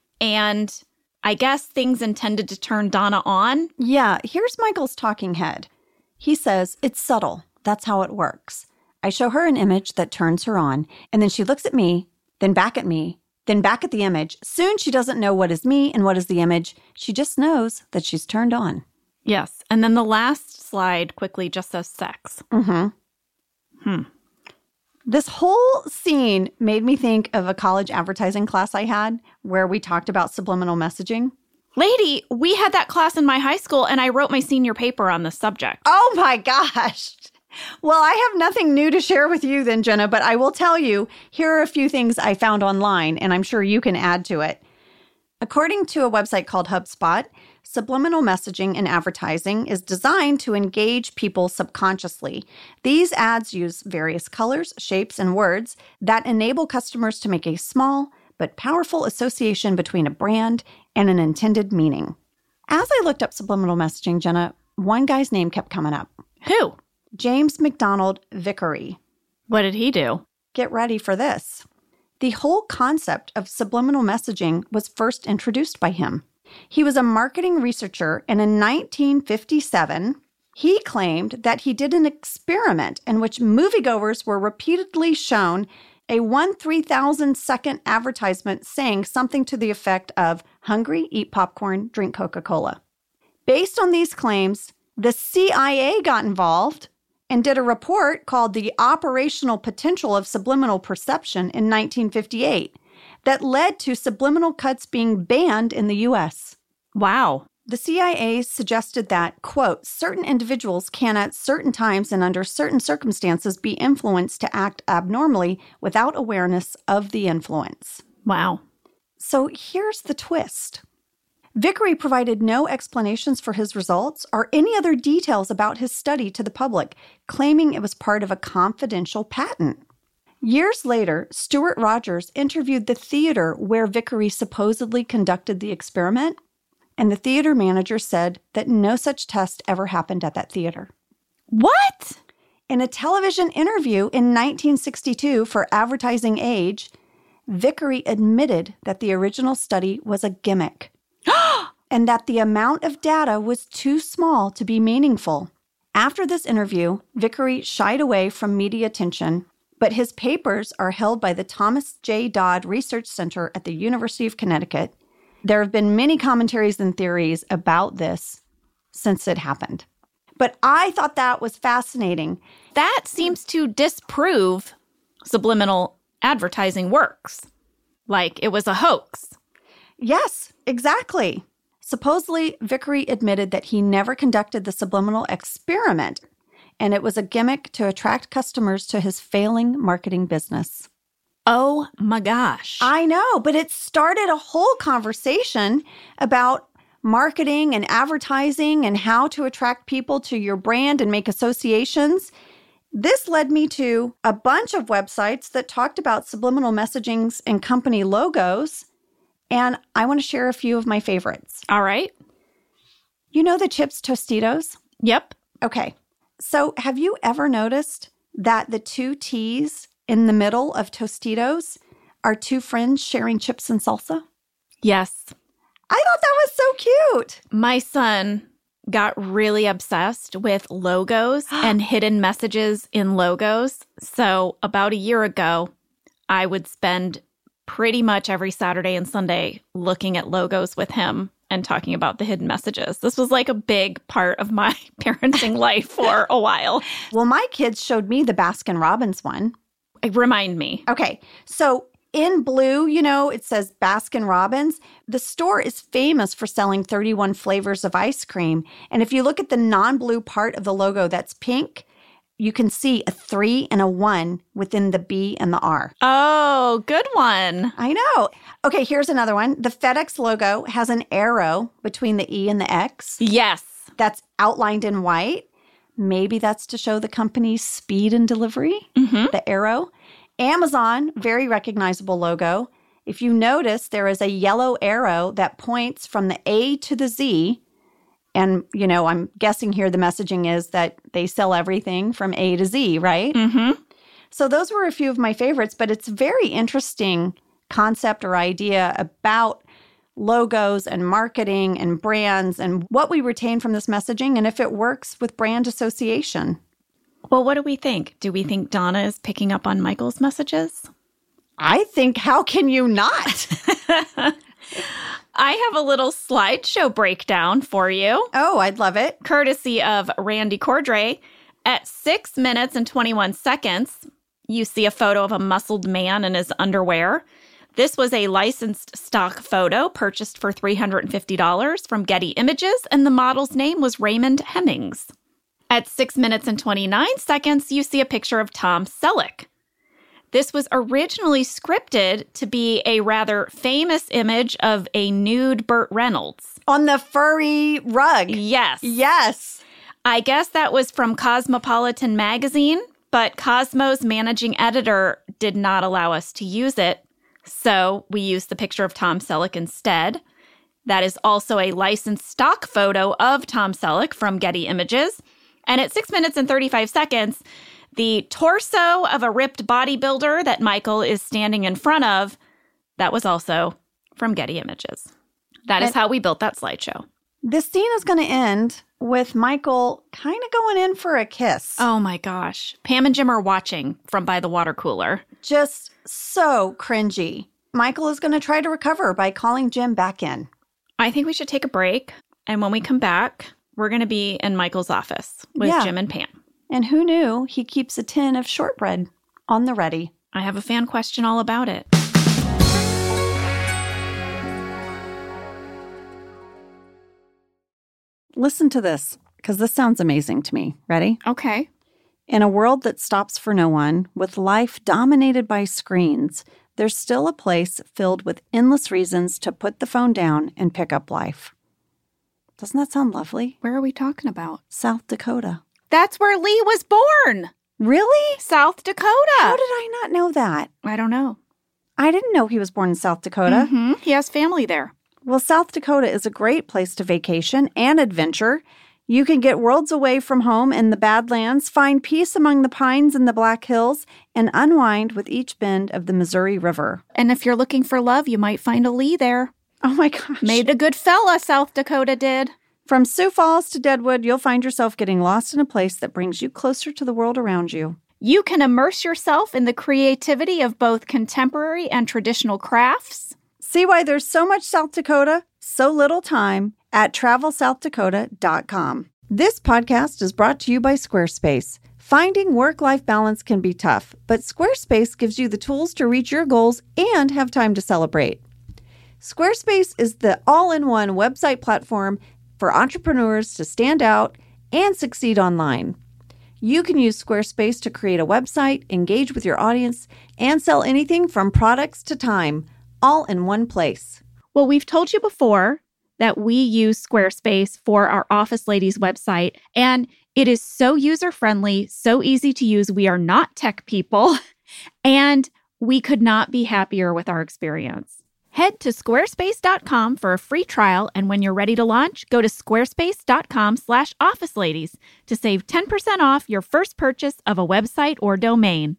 and, I guess, things intended to turn Donna on. Yeah, here's Michael's talking head. He says, "It's subtle. That's how it works. I show her an image that turns her on, and then she looks at me, then back at me, then back at the image. Soon she doesn't know what is me and what is the image. She just knows that she's turned on." Yes, and then the last slide quickly just says sex. Mm-hmm. Hmm. This whole scene made me think of a college advertising class I had where we talked about subliminal messaging. Lady, we had that class in my high school, and I wrote my senior paper on this subject. Oh my gosh. Well, I have nothing new to share with you then, Jenna, but I will tell you, here are a few things I found online, and I'm sure you can add to it. According to a website called HubSpot, subliminal messaging in advertising is designed to engage people subconsciously. These ads use various colors, shapes, and words that enable customers to make a small but powerful association between a brand and an intended meaning. As I looked up subliminal messaging, Jenna, one guy's name kept coming up. Who? James McDonald Vickery. What did he do? Get ready for this. The whole concept of subliminal messaging was first introduced by him. He was a marketing researcher, and in nineteen fifty-seven, he claimed that he did an experiment in which moviegoers were repeatedly shown a one three thousand second advertisement saying something to the effect of, "Hungry? Eat popcorn, drink Coca-Cola." Based on these claims, the C I A got involved and did a report called The Operational Potential of Subliminal Perception in nineteen fifty-eight that led to subliminal cuts being banned in the U S. Wow. The C I A suggested that, quote, "certain individuals can at certain times and under certain circumstances be influenced to act abnormally without awareness of the influence." Wow. So here's the twist. Vickery provided no explanations for his results or any other details about his study to the public, claiming it was part of a confidential patent. Years later, Stuart Rogers interviewed the theater where Vickery supposedly conducted the experiment, and the theater manager said that no such test ever happened at that theater. What? In a television interview in nineteen sixty-two for Advertising Age, Vickery admitted that the original study was a gimmick and that the amount of data was too small to be meaningful. After this interview, Vickery shied away from media attention, but his papers are held by the Thomas J. Dodd Research Center at the University of Connecticut. There have been many commentaries and theories about this since it happened. But I thought that was fascinating. That seems to disprove subliminal advertising works. Like it was a hoax. Yes, exactly. Supposedly, Vickery admitted that he never conducted the subliminal experiment, and it was a gimmick to attract customers to his failing marketing business. Oh my gosh. I know, but it started a whole conversation about marketing and advertising and how to attract people to your brand and make associations. This led me to a bunch of websites that talked about subliminal messagings and company logos, and I want to share a few of my favorites. All right. You know the chips Tostitos? Yep. Okay. So have you ever noticed that the two T's in the middle of Tostitos are two friends sharing chips and salsa? Yes. I thought that was so cute. My son got really obsessed with logos and hidden messages in logos. So about a year ago, I would spend pretty much every Saturday and Sunday looking at logos with him and talking about the hidden messages. This was like a big part of my parenting life for a while. Well, my kids showed me the Baskin Robbins one. Remind me. Okay, so in blue, you know, it says Baskin Robbins. The store is famous for selling thirty-one flavors of ice cream. And if you look at the non-blue part of the logo that's pink, you can see a three and a one within the B and the R. Oh, good one. I know. Okay, here's another one. The FedEx logo has an arrow between the E and the X. Yes. That's outlined in white. Maybe that's to show the company's speed and delivery, Mm-hmm. the arrow. Amazon, very recognizable logo. If you notice, there is a yellow arrow that points from the A to the Z. And, you know, I'm guessing here the messaging is that they sell everything from A to Z, right? Mm-hmm. So those were a few of my favorites, but it's a very interesting concept or idea about logos and marketing and brands and what we retain from this messaging and if it works with brand association. Well, what do we think? Do we think Donna is picking up on Michael's messages? I think, how can you not? I have a little slideshow breakdown for you, Oh, I'd love it. courtesy of Randy Cordray. At six minutes and twenty-one seconds, you see a photo of a muscled man in his underwear. This was a licensed stock photo purchased for three hundred fifty dollars from Getty Images, and the model's name was Raymond Hemmings. At six minutes and twenty-nine seconds, you see a picture of Tom Selleck. This was originally scripted to be a rather famous image of a nude Burt Reynolds. On the furry rug. Yes. Yes. I guess that was from Cosmopolitan magazine, but Cosmo's managing editor did not allow us to use it. So we used the picture of Tom Selleck instead. That is also a licensed stock photo of Tom Selleck from Getty Images. And at six minutes and thirty-five seconds, the torso of a ripped bodybuilder that Michael is standing in front of, that was also from Getty Images. That is And- how we built that slideshow. This scene is going to end with Michael kind of going in for a kiss. Oh my gosh. Pam and Jim are watching from by the water cooler. Just so cringy. Michael is going to try to recover by calling Jim back in. I think we should take a break. And when we come back, we're going to be in Michael's office with Yeah. Jim and Pam. And who knew he keeps a tin of shortbread on the ready. I have a fan question all about it. Listen to this, because this sounds amazing to me. Ready? Okay. In a world that stops for no one, with life dominated by screens, there's still a place filled with endless reasons to put the phone down and pick up life. Doesn't that sound lovely? Where are we talking about? South Dakota. That's where Lee was born. Really? South Dakota. How did I not know that? I don't know. I didn't know he was born in South Dakota. Mm-hmm. He has family there. Well, South Dakota is a great place to vacation and adventure. You can get worlds away from home in the Badlands, find peace among the pines in the Black Hills, and unwind with each bend of the Missouri River. And if you're looking for love, you might find a Lee there. Oh my gosh. Made a good fella, South Dakota did. From Sioux Falls to Deadwood, you'll find yourself getting lost in a place that brings you closer to the world around you. You can immerse yourself in the creativity of both contemporary and traditional crafts. See why there's so much South Dakota, so little time at travel south dakota dot com. This podcast is brought to you by Squarespace. Finding work-life balance can be tough, but Squarespace gives you the tools to reach your goals and have time to celebrate. Squarespace is the all-in-one website platform for entrepreneurs to stand out and succeed online. You can use Squarespace to create a website, engage with your audience, and sell anything from products to time, all in one place. Well, we've told you before that we use Squarespace for our Office Ladies website, and it is so user-friendly, so easy to use. We are not tech people, and we could not be happier with our experience. Head to squarespace dot com for a free trial, and when you're ready to launch, go to squarespace dot com slash office ladies to save ten percent off your first purchase of a website or domain.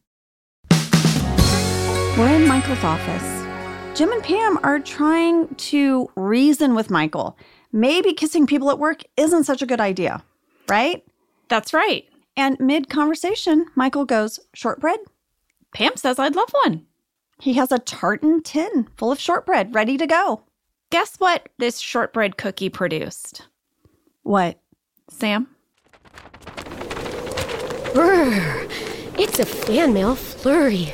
We're in Michael's office. Jim and Pam are trying to reason with Michael. Maybe kissing people at work isn't such a good idea, right? That's right. And mid-conversation, Michael goes, shortbread? Pam says I'd love one. He has a tartan tin full of shortbread ready to go. Guess what this shortbread cookie produced? What? Sam? Brr, it's a fan mail flurry.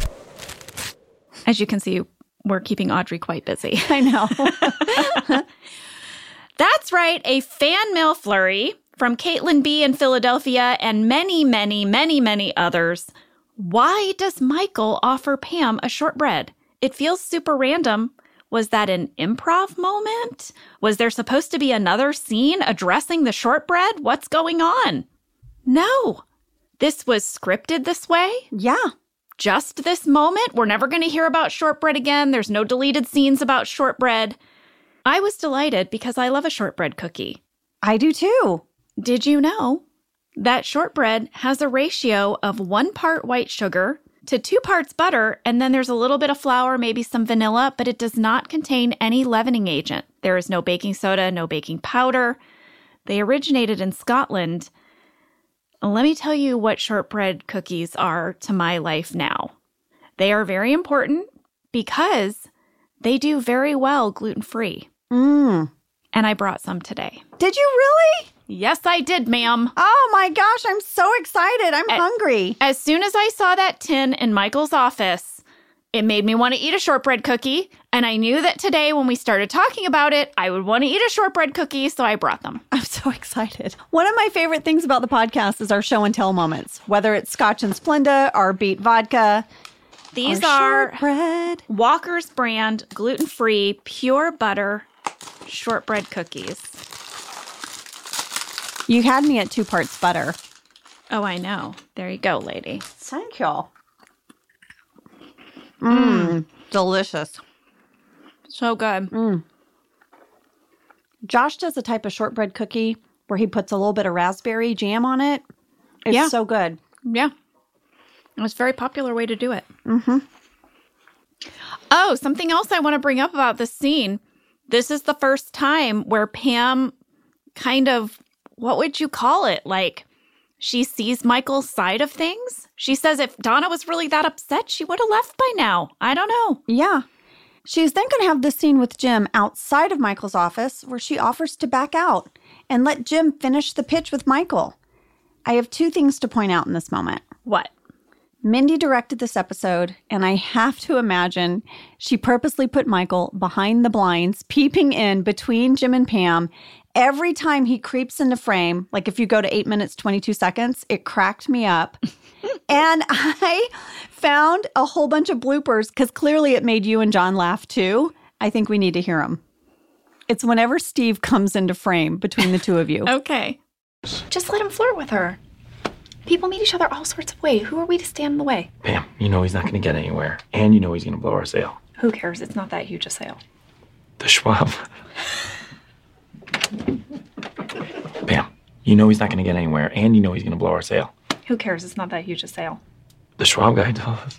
As you can see, we're keeping Audrey quite busy. I know. That's right, a fan mail flurry from Caitlin B. in Philadelphia and many, many, many, many others. Why does Michael offer Pam a shortbread? It feels super random. Was that an improv moment? Was there supposed to be another scene addressing the shortbread? What's going on? No. This was scripted this way? Yeah. Just this moment? We're never going to hear about shortbread again. There's no deleted scenes about shortbread. I was delighted because I love a shortbread cookie. I do too. Did you know that shortbread has a ratio of one part white sugar to two parts butter, and then there's a little bit of flour, maybe some vanilla, but it does not contain any leavening agent. There is no baking soda, no baking powder. They originated in Scotland. Let me tell you what shortbread cookies are to my life now. They are very important because they do very well gluten-free. Mm. And I brought some today. Did you really? Yes, I did, ma'am. Oh my gosh, I'm so excited. I'm As- hungry. As soon as I saw that tin in Michael's office, it made me want to eat a shortbread cookie. And I knew that today when we started talking about it, I would want to eat a shortbread cookie, so I brought them. I'm so excited. One of my favorite things about the podcast is our show and tell moments, whether it's Scotch and Splenda or Beet Vodka. These or are shortbread. Walker's brand, gluten-free, pure butter shortbread cookies. You had me at two parts butter. Oh, I know. There you go, lady. Thank you. Mmm, delicious. So good. Mm. Josh does a type of shortbread cookie where he puts a little bit of raspberry jam on it. It's Yeah. so good. Yeah. It's a very popular way to do it. Mm-hmm. Oh, something else I want to bring up about this scene. This is the first time where Pam kind of, what would you call it? Like, she sees Michael's side of things. She says if Donna was really that upset, she would have left by now. I don't know. Yeah. She's then going to have this scene with Jim outside of Michael's office where she offers to back out and let Jim finish the pitch with Michael. I have two things to point out in this moment. What? Mindy directed this episode, and I have to imagine she purposely put Michael behind the blinds, peeping in between Jim and Pam. Every time he creeps into frame, like if you go to eight minutes, twenty-two seconds, it cracked me up. And I found a whole bunch of bloopers because clearly it made you and John laugh too. I think we need to hear them. It's whenever Steve comes into frame between the two of you. Okay. Just let him flirt with her. People meet each other all sorts of ways. Who are we to stand in the way? Pam, you know he's not going to get anywhere. And you know he's going to blow our sale. Who cares? It's not that huge a sale. The Schwab. Pam, you know he's not going to get anywhere. And you know he's going to blow our sale. Who cares? It's not that huge a sale. The Schwab guy does.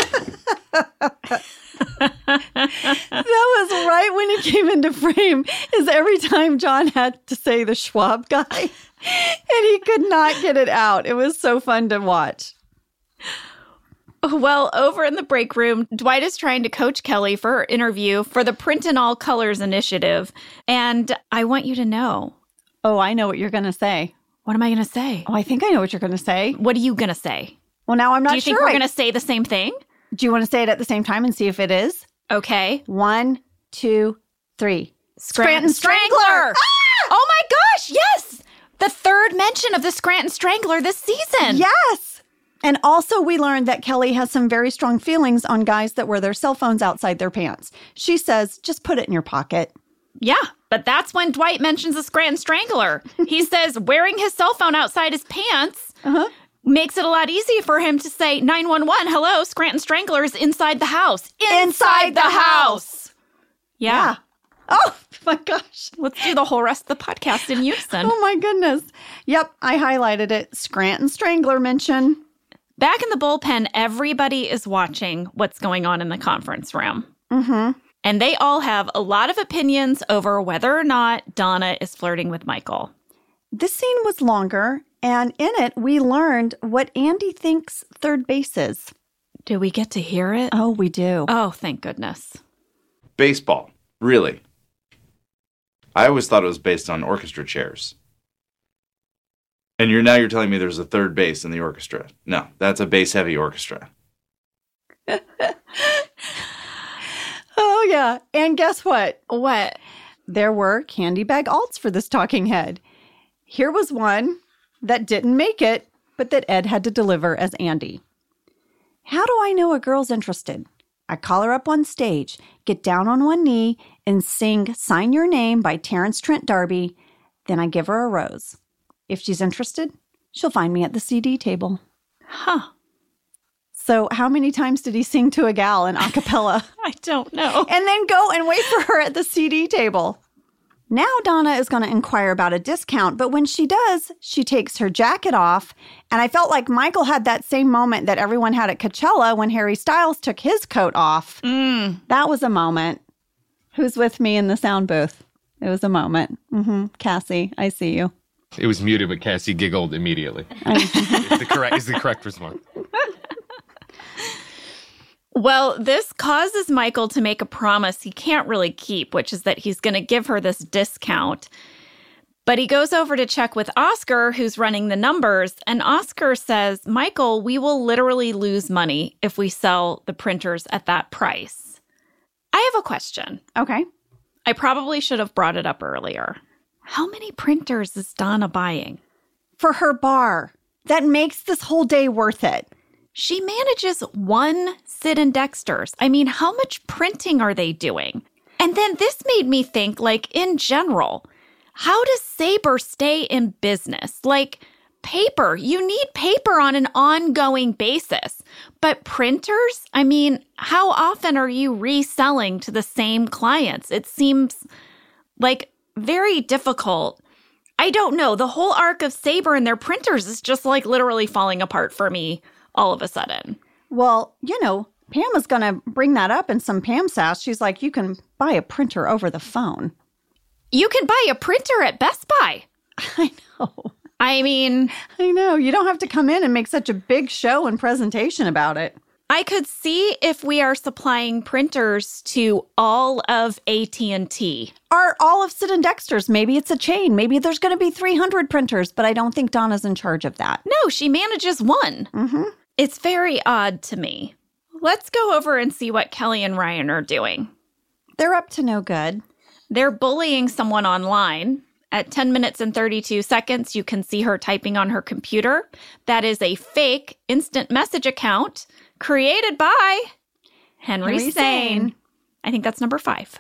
That was right when he came into frame, is every time John had to say the Schwab guy, and he could not get it out. It was so fun to watch. Well, over in the break room, Dwight is trying to coach Kelly for her interview for the Print in All Colors initiative. And I want you to know. Oh, I know what you're going to say. What am I going to say? Oh, I think I know what you're going to say. What are you going to say? Well, now I'm not sure. Do you think we're going to say the same thing? Do you want to say it at the same time and see if it is? Okay. One, two, three. Scranton Strangler! Ah! Oh my gosh, yes! The third mention of the Scranton Strangler this season. Yes. And also we learned that Kelly has some very strong feelings on guys that wear their cell phones outside their pants. She says, just put it in your pocket. Yeah, but that's when Dwight mentions the Scranton Strangler. He says wearing his cell phone outside his pants uh-huh. makes it a lot easier for him to say nine one one, hello, Scranton Strangler is inside the house. Inside, inside the, the house. house. Yeah. yeah. Oh, my gosh. Let's do the whole rest of the podcast in unison. Oh, my goodness. Yep, I highlighted it. Scranton Strangler mention. Back in the bullpen, everybody is watching what's going on in the conference room. Mm-hmm. And they all have a lot of opinions over whether or not Donna is flirting with Michael. This scene was longer, and in it, we learned what Andy thinks third base is. Do we get to hear it? Oh, we do. Oh, thank goodness. Baseball. Really? I always thought it was based on orchestra chairs. And you're now you're telling me there's a third bass in the orchestra. No, that's a bass-heavy orchestra. Oh, yeah. And guess what? What? There were candy bag alts for this talking head. Here was one that didn't make it, but that Ed had to deliver as Andy. How do I know a girl's interested? I call her up on stage, get down on one knee, and sing Sign Your Name by Terrence Trent D'Arby. Then I give her a rose. If she's interested, she'll find me at the C D table. Huh. So how many times did he sing to a gal in a cappella? I don't know. And then go and wait for her at the C D table. Now Donna is going to inquire about a discount, but when she does, she takes her jacket off. And I felt like Michael had that same moment that everyone had at Coachella when Harry Styles took his coat off. Mm. That was a moment. Who's with me in the sound booth? It was a moment. Mm-hmm. Cassie, I see you. It was muted, but Cassie giggled immediately. Is the correct is the correct response. Well, this causes Michael to make a promise he can't really keep, which is that he's going to give her this discount. But he goes over to check with Oscar, who's running the numbers, and Oscar says, Michael, we will literally lose money if we sell the printers at that price. I have a question. Okay. I probably should have brought it up earlier. How many printers is Donna buying? For her bar. That makes this whole day worth it. She manages one Sid and Dexter's. I mean, how much printing are they doing? And then this made me think, like, in general, how does Sabre stay in business? Like, paper. You need paper on an ongoing basis. But printers? I mean, how often are you reselling to the same clients? It seems like very difficult. I don't know. The whole arc of Sabre and their printers is just like literally falling apart for me all of a sudden. Well, you know, Pam was going to bring that up in some Pam sass. She's like, you can buy a printer over the phone. You can buy a printer at Best Buy. I know. I mean, I know. You don't have to come in and make such a big show and presentation about it. I could see if we are supplying printers to all of A T and T. Or all of Sid and Dexter's. Maybe it's a chain. Maybe there's going to be three hundred printers, but I don't think Donna's in charge of that. No, she manages one. Mm-hmm. It's very odd to me. Let's go over and see what Kelly and Ryan are doing. They're up to no good. They're bullying someone online. At ten minutes and thirty-two seconds, you can see her typing on her computer. That is a fake instant message account created by Henry, Henry Sane. Sane. I think that's number five.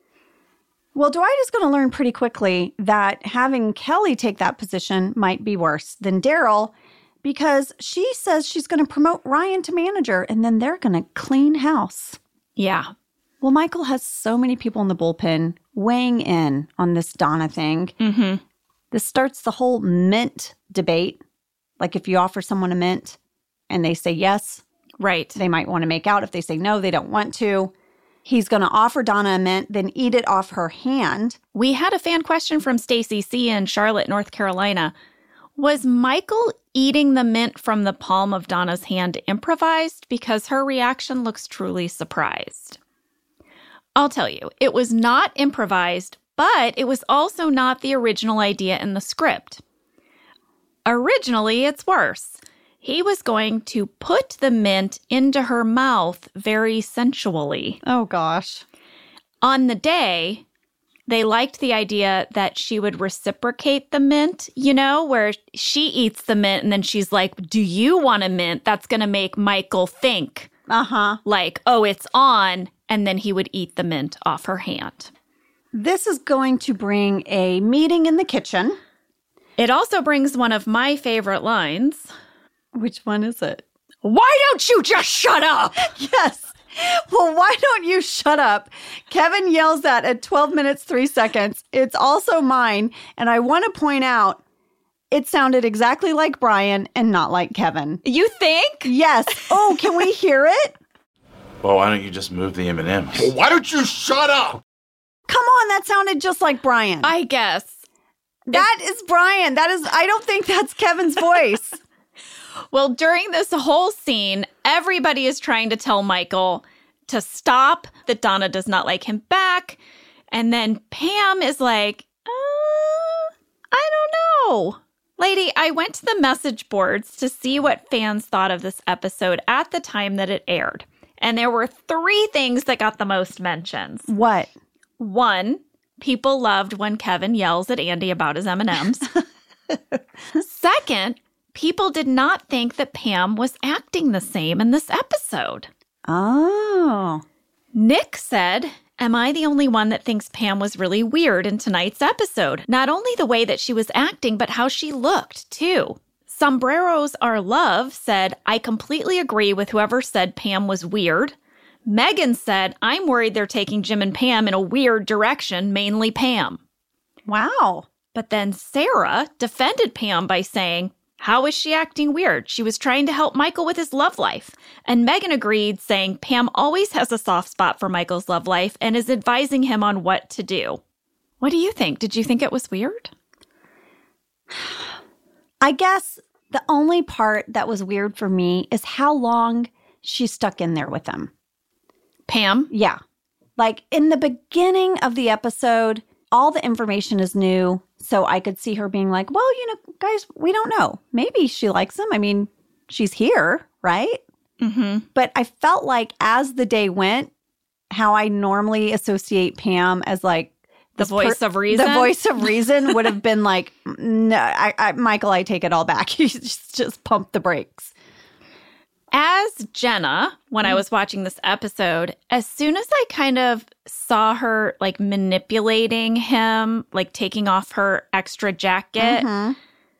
Well, Dwight is going to learn pretty quickly that having Kelly take that position might be worse than Daryl, because she says she's going to promote Ryan to manager, and then they're going to clean house. Yeah. Well, Michael has so many people in the bullpen weighing in on this Donna thing. Mm-hmm. This starts the whole mint debate. Like if you offer someone a mint and they say yes, right, they might want to make out. If they say no, they don't want to. He's going to offer Donna a mint, then eat it off her hand. We had a fan question from Stacy C. in Charlotte, North Carolina. Was Michael eating the mint from the palm of Donna's hand improvised? Because her reaction looks truly surprised. I'll tell you, it was not improvised, but it was also not the original idea in the script. Originally, it's worse. He was going to put the mint into her mouth very sensually. Oh, gosh. On the day, They liked the idea that she would reciprocate the mint, you know, where she eats the mint and then she's like, do you want a mint? That's going to make Michael think, uh-huh, like, oh, it's on. And then he would eat the mint off her hand. This is going to bring a meeting in the kitchen. It also brings one of my favorite lines. Which one is it? Why don't you just shut up? Yes. Well, why don't you shut up? Kevin yells that at twelve minutes, three seconds. It's also mine. And I want to point out, it sounded exactly like Brian and not like Kevin. You think? Yes. Oh, can we hear it? Well, why don't you just move the M and M's? Well, why don't you shut up? Come on, that sounded just like Brian. I guess. That is Brian. That is, I don't think that's Kevin's voice. Well, during this whole scene, everybody is trying to tell Michael to stop, that Donna does not like him back. And then Pam is like, uh, I don't know. Lady, I went to the message boards to see what fans thought of this episode at the time that it aired. And there were three things that got the most mentions. What? One, people loved when Kevin yells at Andy about his M and M's. Second, people did not think that Pam was acting the same in this episode. Oh. Nick said, am I the only one that thinks Pam was really weird in tonight's episode? Not only the way that she was acting, but how she looked, too. Sombreros Are Love said, I completely agree with whoever said Pam was weird. Megan said, I'm worried they're taking Jim and Pam in a weird direction, mainly Pam. Wow. But then Sarah defended Pam by saying, how is she acting weird? She was trying to help Michael with his love life. And Megan agreed, saying Pam always has a soft spot for Michael's love life and is advising him on what to do. What do you think? Did you think it was weird? I guess the only part that was weird for me is how long she stuck in there with him. Pam? Yeah. Like in the beginning of the episode, all the information is new. So I could see her being like, well, you know, guys, we don't know. Maybe she likes him. I mean, she's here, right? Mm-hmm. But I felt like as the day went, how I normally associate Pam as like the voice per- of reason. The voice of reason would have been like, no, I, I, Michael, I take it all back. You just, just pump the brakes. As Jenna, when I was watching this episode, as soon as I kind of saw her like manipulating him, like taking off her extra jacket, mm-hmm.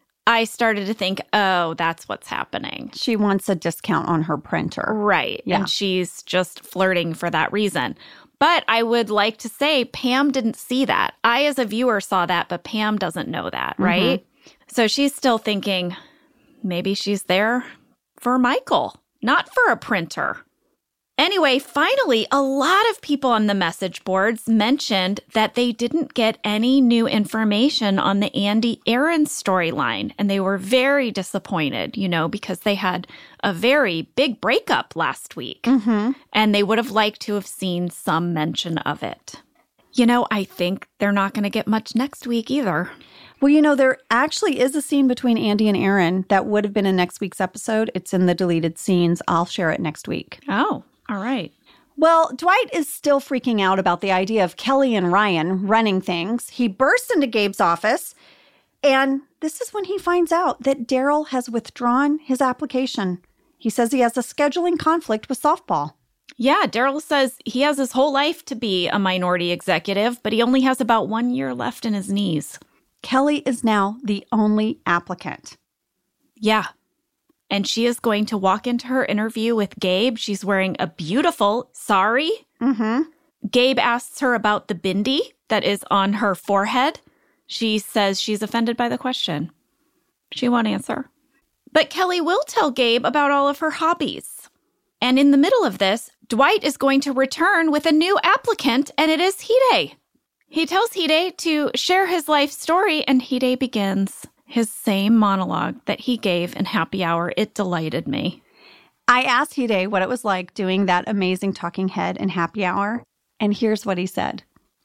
I started to think, oh, that's what's happening. She wants a discount on her printer. Right. Yeah. And she's just flirting for that reason. But I would like to say Pam didn't see that. I, as a viewer, saw that, but Pam doesn't know that, right? Mm-hmm. So she's still thinking maybe she's there for Michael, not for a printer. Anyway, finally, a lot of people on the message boards mentioned that they didn't get any new information on the Andy Aaron storyline, and they were very disappointed, you know, because they had a very big breakup last week, mm-hmm. and they would have liked to have seen some mention of it. You know, I think they're not going to get much next week either. Well, you know, there actually is a scene between Andy and Aaron that would have been in next week's episode. It's in the deleted scenes. I'll share it next week. Oh, all right. Well, Dwight is still freaking out about the idea of Kelly and Ryan running things. He bursts into Gabe's office, and this is when he finds out that Daryl has withdrawn his application. He says he has a scheduling conflict with softball. Yeah, Daryl says he has his whole life to be a minority executive, but he only has about one year left in his knees. Kelly is now the only applicant. Yeah. And she is going to walk into her interview with Gabe. She's wearing a beautiful sari. Mm-hmm. Gabe asks her about the bindi that is on her forehead. She says she's offended by the question. She won't answer. But Kelly will tell Gabe about all of her hobbies. And in the middle of this, Dwight is going to return with a new applicant, and it is Hide. He tells Hide to share his life story, and Hide begins his same monologue that he gave in Happy Hour. It delighted me. I asked Hide what it was like doing that amazing talking head in Happy Hour, and here's what he said.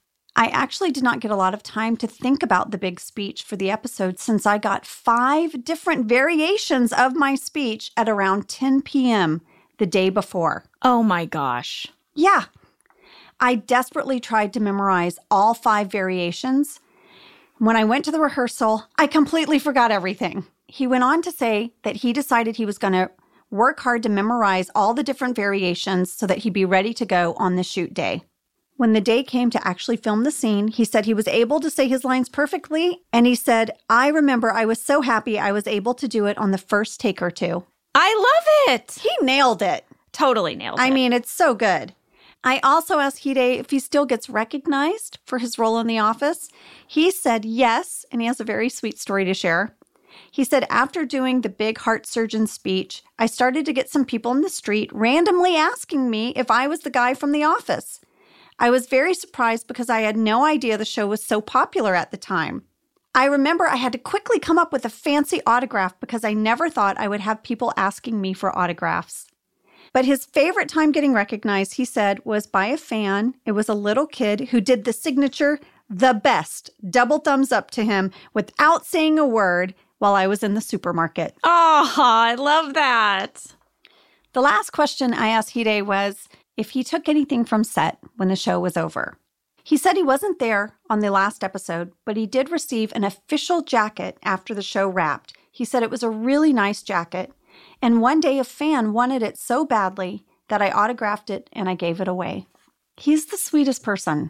I actually did not get a lot of time to think about the big speech for the episode since I got five different variations of my speech at around ten p.m. the day before. Oh my gosh. Yeah. I desperately tried to memorize all five variations. When I went to the rehearsal, I completely forgot everything. He went on to say that he decided he was going to work hard to memorize all the different variations so that he'd be ready to go on the shoot day. When the day came to actually film the scene, he said he was able to say his lines perfectly, and he said, I remember I was so happy I was able to do it on the first take or two. I love it. He nailed it. Totally nailed it. I mean, it's so good. I also asked Hide if he still gets recognized for his role in The Office. He said yes, and he has a very sweet story to share. He said, after doing the big heart surgeon speech, I started to get some people in the street randomly asking me if I was the guy from The Office. I was very surprised because I had no idea the show was so popular at the time. I remember I had to quickly come up with a fancy autograph because I never thought I would have people asking me for autographs. But his favorite time getting recognized, he said, was by a fan. It was a little kid who did the signature, the best, double thumbs up to him without saying a word while I was in the supermarket. Oh, I love that. The last question I asked Hide was if he took anything from set when the show was over. He said he wasn't there on the last episode, but he did receive an official jacket after the show wrapped. He said it was a really nice jacket, and one day a fan wanted it so badly that I autographed it and I gave it away. He's the sweetest person.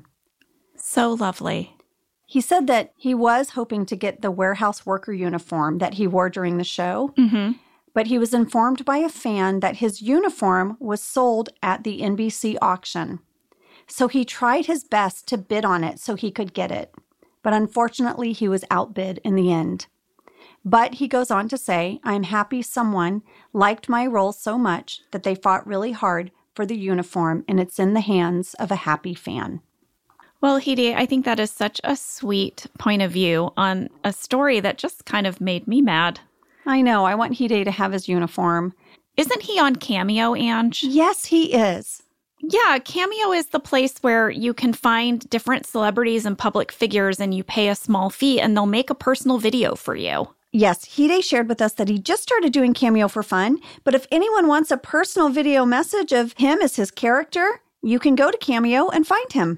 So lovely. He said that he was hoping to get the warehouse worker uniform that he wore during the show, Mm-hmm. but he was informed by a fan that his uniform was sold at the N B C auction. So he tried his best to bid on it so he could get it. But unfortunately, he was outbid in the end. But he goes on to say, I'm happy someone liked my role so much that they fought really hard for the uniform, and it's in the hands of a happy fan. Well, Hide, I think that is such a sweet point of view on a story that just kind of made me mad. I know. I want Hide to have his uniform. Isn't he on Cameo, Ange? Yes, he is. Yeah, Cameo is the place where you can find different celebrities and public figures and you pay a small fee and they'll make a personal video for you. Yes, Hide shared with us that he just started doing Cameo for fun, but if anyone wants a personal video message of him as his character, you can go to Cameo and find him.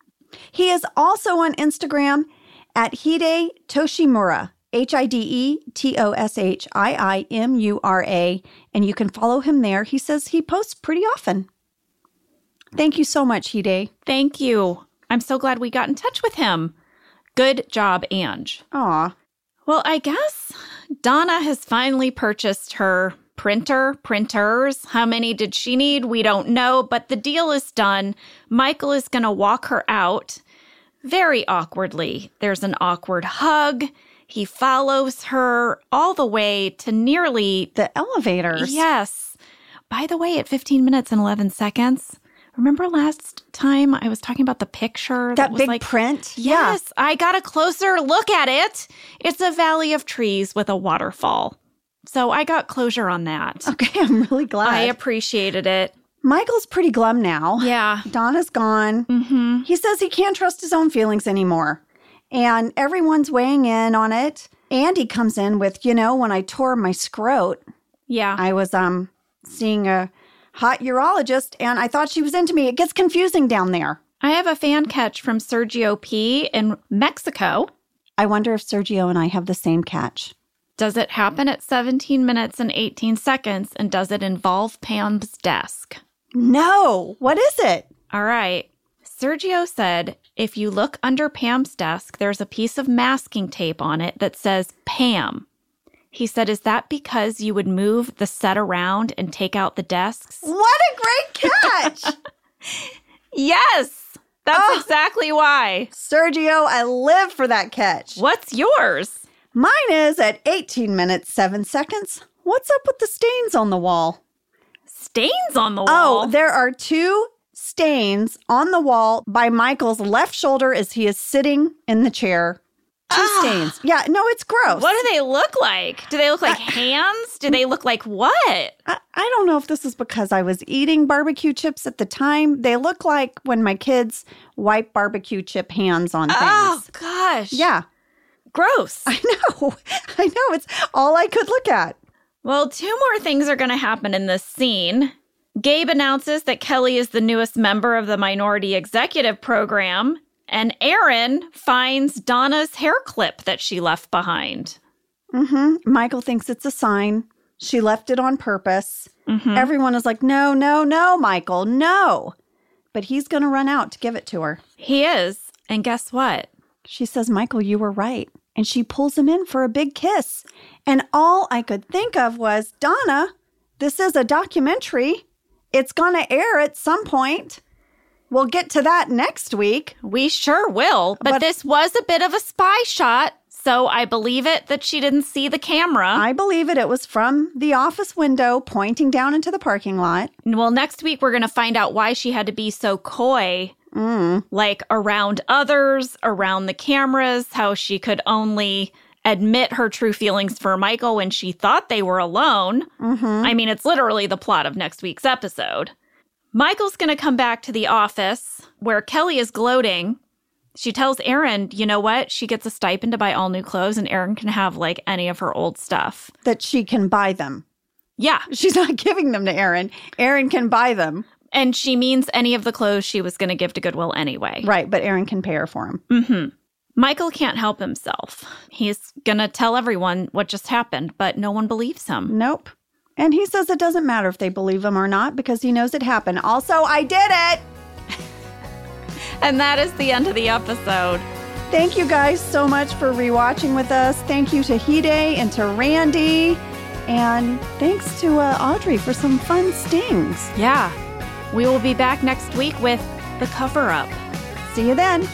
He is also on Instagram at Hide Toshimura, H I D E T O S H I I M U R A, and you can follow him there. He says he posts pretty often. Thank you so much, Hide. Thank you. I'm so glad we got in touch with him. Good job, Ange. Aw. Well, I guess Donna has finally purchased her printer, printers. How many did she need? We don't know, but the deal is done. Michael is going to walk her out very awkwardly. There's an awkward hug. He follows her all the way to nearly the elevators. Yes. By the way, at fifteen minutes and eleven seconds, remember last time I was talking about the picture? That, that was big like, print? Yes, yeah. I got a closer look at it. It's a valley of trees with a waterfall. So I got closure on that. Okay, I'm really glad. I appreciated it. Michael's pretty glum now. Yeah. Donna's gone. Mm-hmm. He says he can't trust his own feelings anymore. And everyone's weighing in on it. Andy comes in with, you know, when I tore my scrot, yeah, I was um seeing a hot urologist, and I thought she was into me. It gets confusing down there. I have a fan catch from Sergio P. in Mexico. I wonder if Sergio and I have the same catch. Does it happen at seventeen minutes and eighteen seconds, and does it involve Pam's desk? No. What is it? All right. Sergio said, if you look under Pam's desk, there's a piece of masking tape on it that says Pam. He said, is that because you would move the set around and take out the desks? What a great catch! Yes, that's oh, exactly why. Sergio, I live for that catch. What's yours? Mine is at eighteen minutes, seven seconds. What's up with the stains on the wall? Stains on the wall? Oh, there are two stains on the wall by Michael's left shoulder as he is sitting in the chair. Two ah. stains. Yeah, no, it's gross. What do they look like? Do they look like uh, hands? Do they look like what? I, I don't know if this is because I was eating barbecue chips at the time. They look like when my kids wipe barbecue chip hands on things. Oh, gosh. Yeah. Gross. I know. I know. It's all I could look at. Well, two more things are going to happen in this scene. Gabe announces that Kelly is the newest member of the Minority Executive Program, and Erin finds Donna's hair clip that she left behind. Mm-hmm. Michael thinks it's a sign. She left it on purpose. Mm-hmm. Everyone is like, no, no, no, Michael, no. But he's going to run out to give it to her. He is. And guess what? She says, Michael, you were right. And she pulls him in for a big kiss. And all I could think of was, Donna, this is a documentary. It's going to air at some point. We'll get to that next week. We sure will. But, but this was a bit of a spy shot. So I believe it that she didn't see the camera. I believe it. It was from the office window pointing down into the parking lot. Well, next week we're going to find out why she had to be so coy. Mm. Like around others, around the cameras, how she could only admit her true feelings for Michael when she thought they were alone. Mm-hmm. I mean, it's literally the plot of next week's episode. Michael's going to come back to the office where Kelly is gloating. She tells Erin, you know what? She gets a stipend to buy all new clothes and Erin can have like any of her old stuff. That she can buy them. Yeah. She's not giving them to Erin. Erin can buy them. And she means any of the clothes she was going to give to Goodwill anyway. Right, but Erin can pay her for them. Mm-hmm. Michael can't help himself. He's going to tell everyone what just happened, but no one believes him. Nope. And he says it doesn't matter if they believe him or not because he knows it happened. Also, I did it! And that is the end of the episode. Thank you guys so much for rewatching with us. Thank you to Hide and to Randy. And thanks to uh, Audrey for some fun stings. Yeah. We will be back next week with The Cover-Up. See you then.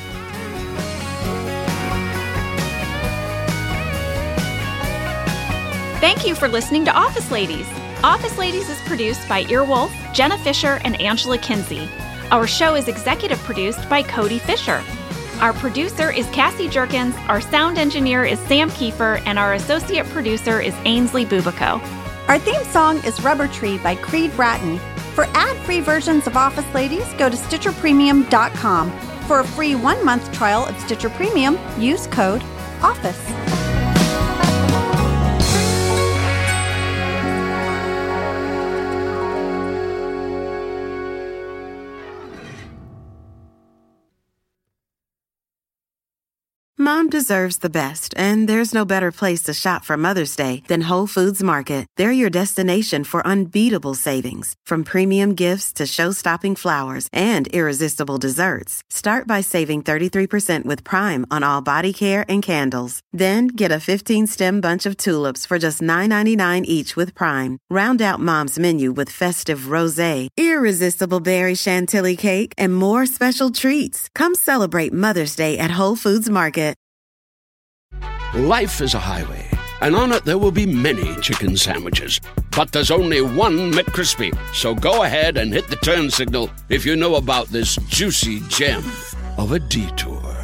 Thank you for listening to Office Ladies. Office Ladies is produced by Earwolf, Jenna Fisher, and Angela Kinsey. Our show is executive produced by Cody Fisher. Our producer is Cassie Jerkins, our sound engineer is Sam Kiefer, and our associate producer is Ainsley Bubico. Our theme song is Rubber Tree by Creed Bratton. For ad-free versions of Office Ladies, go to Stitcher Premium dot com. For a free one-month trial of Stitcher Premium, use code OFFICE. Mom deserves the best, and there's no better place to shop for Mother's Day than Whole Foods Market. They're your destination for unbeatable savings, from premium gifts to show-stopping flowers and irresistible desserts. Start by saving thirty-three percent with Prime on all body care and candles. Then get a fifteen-stem bunch of tulips for just nine ninety-nine each with Prime. Round out Mom's menu with festive rosé, irresistible berry chantilly cake, and more special treats. Come celebrate Mother's Day at Whole Foods Market. Life is a highway, and on it there will be many chicken sandwiches. But there's only one McCrispy. So go ahead and hit the turn signal if you know about this juicy gem of a detour.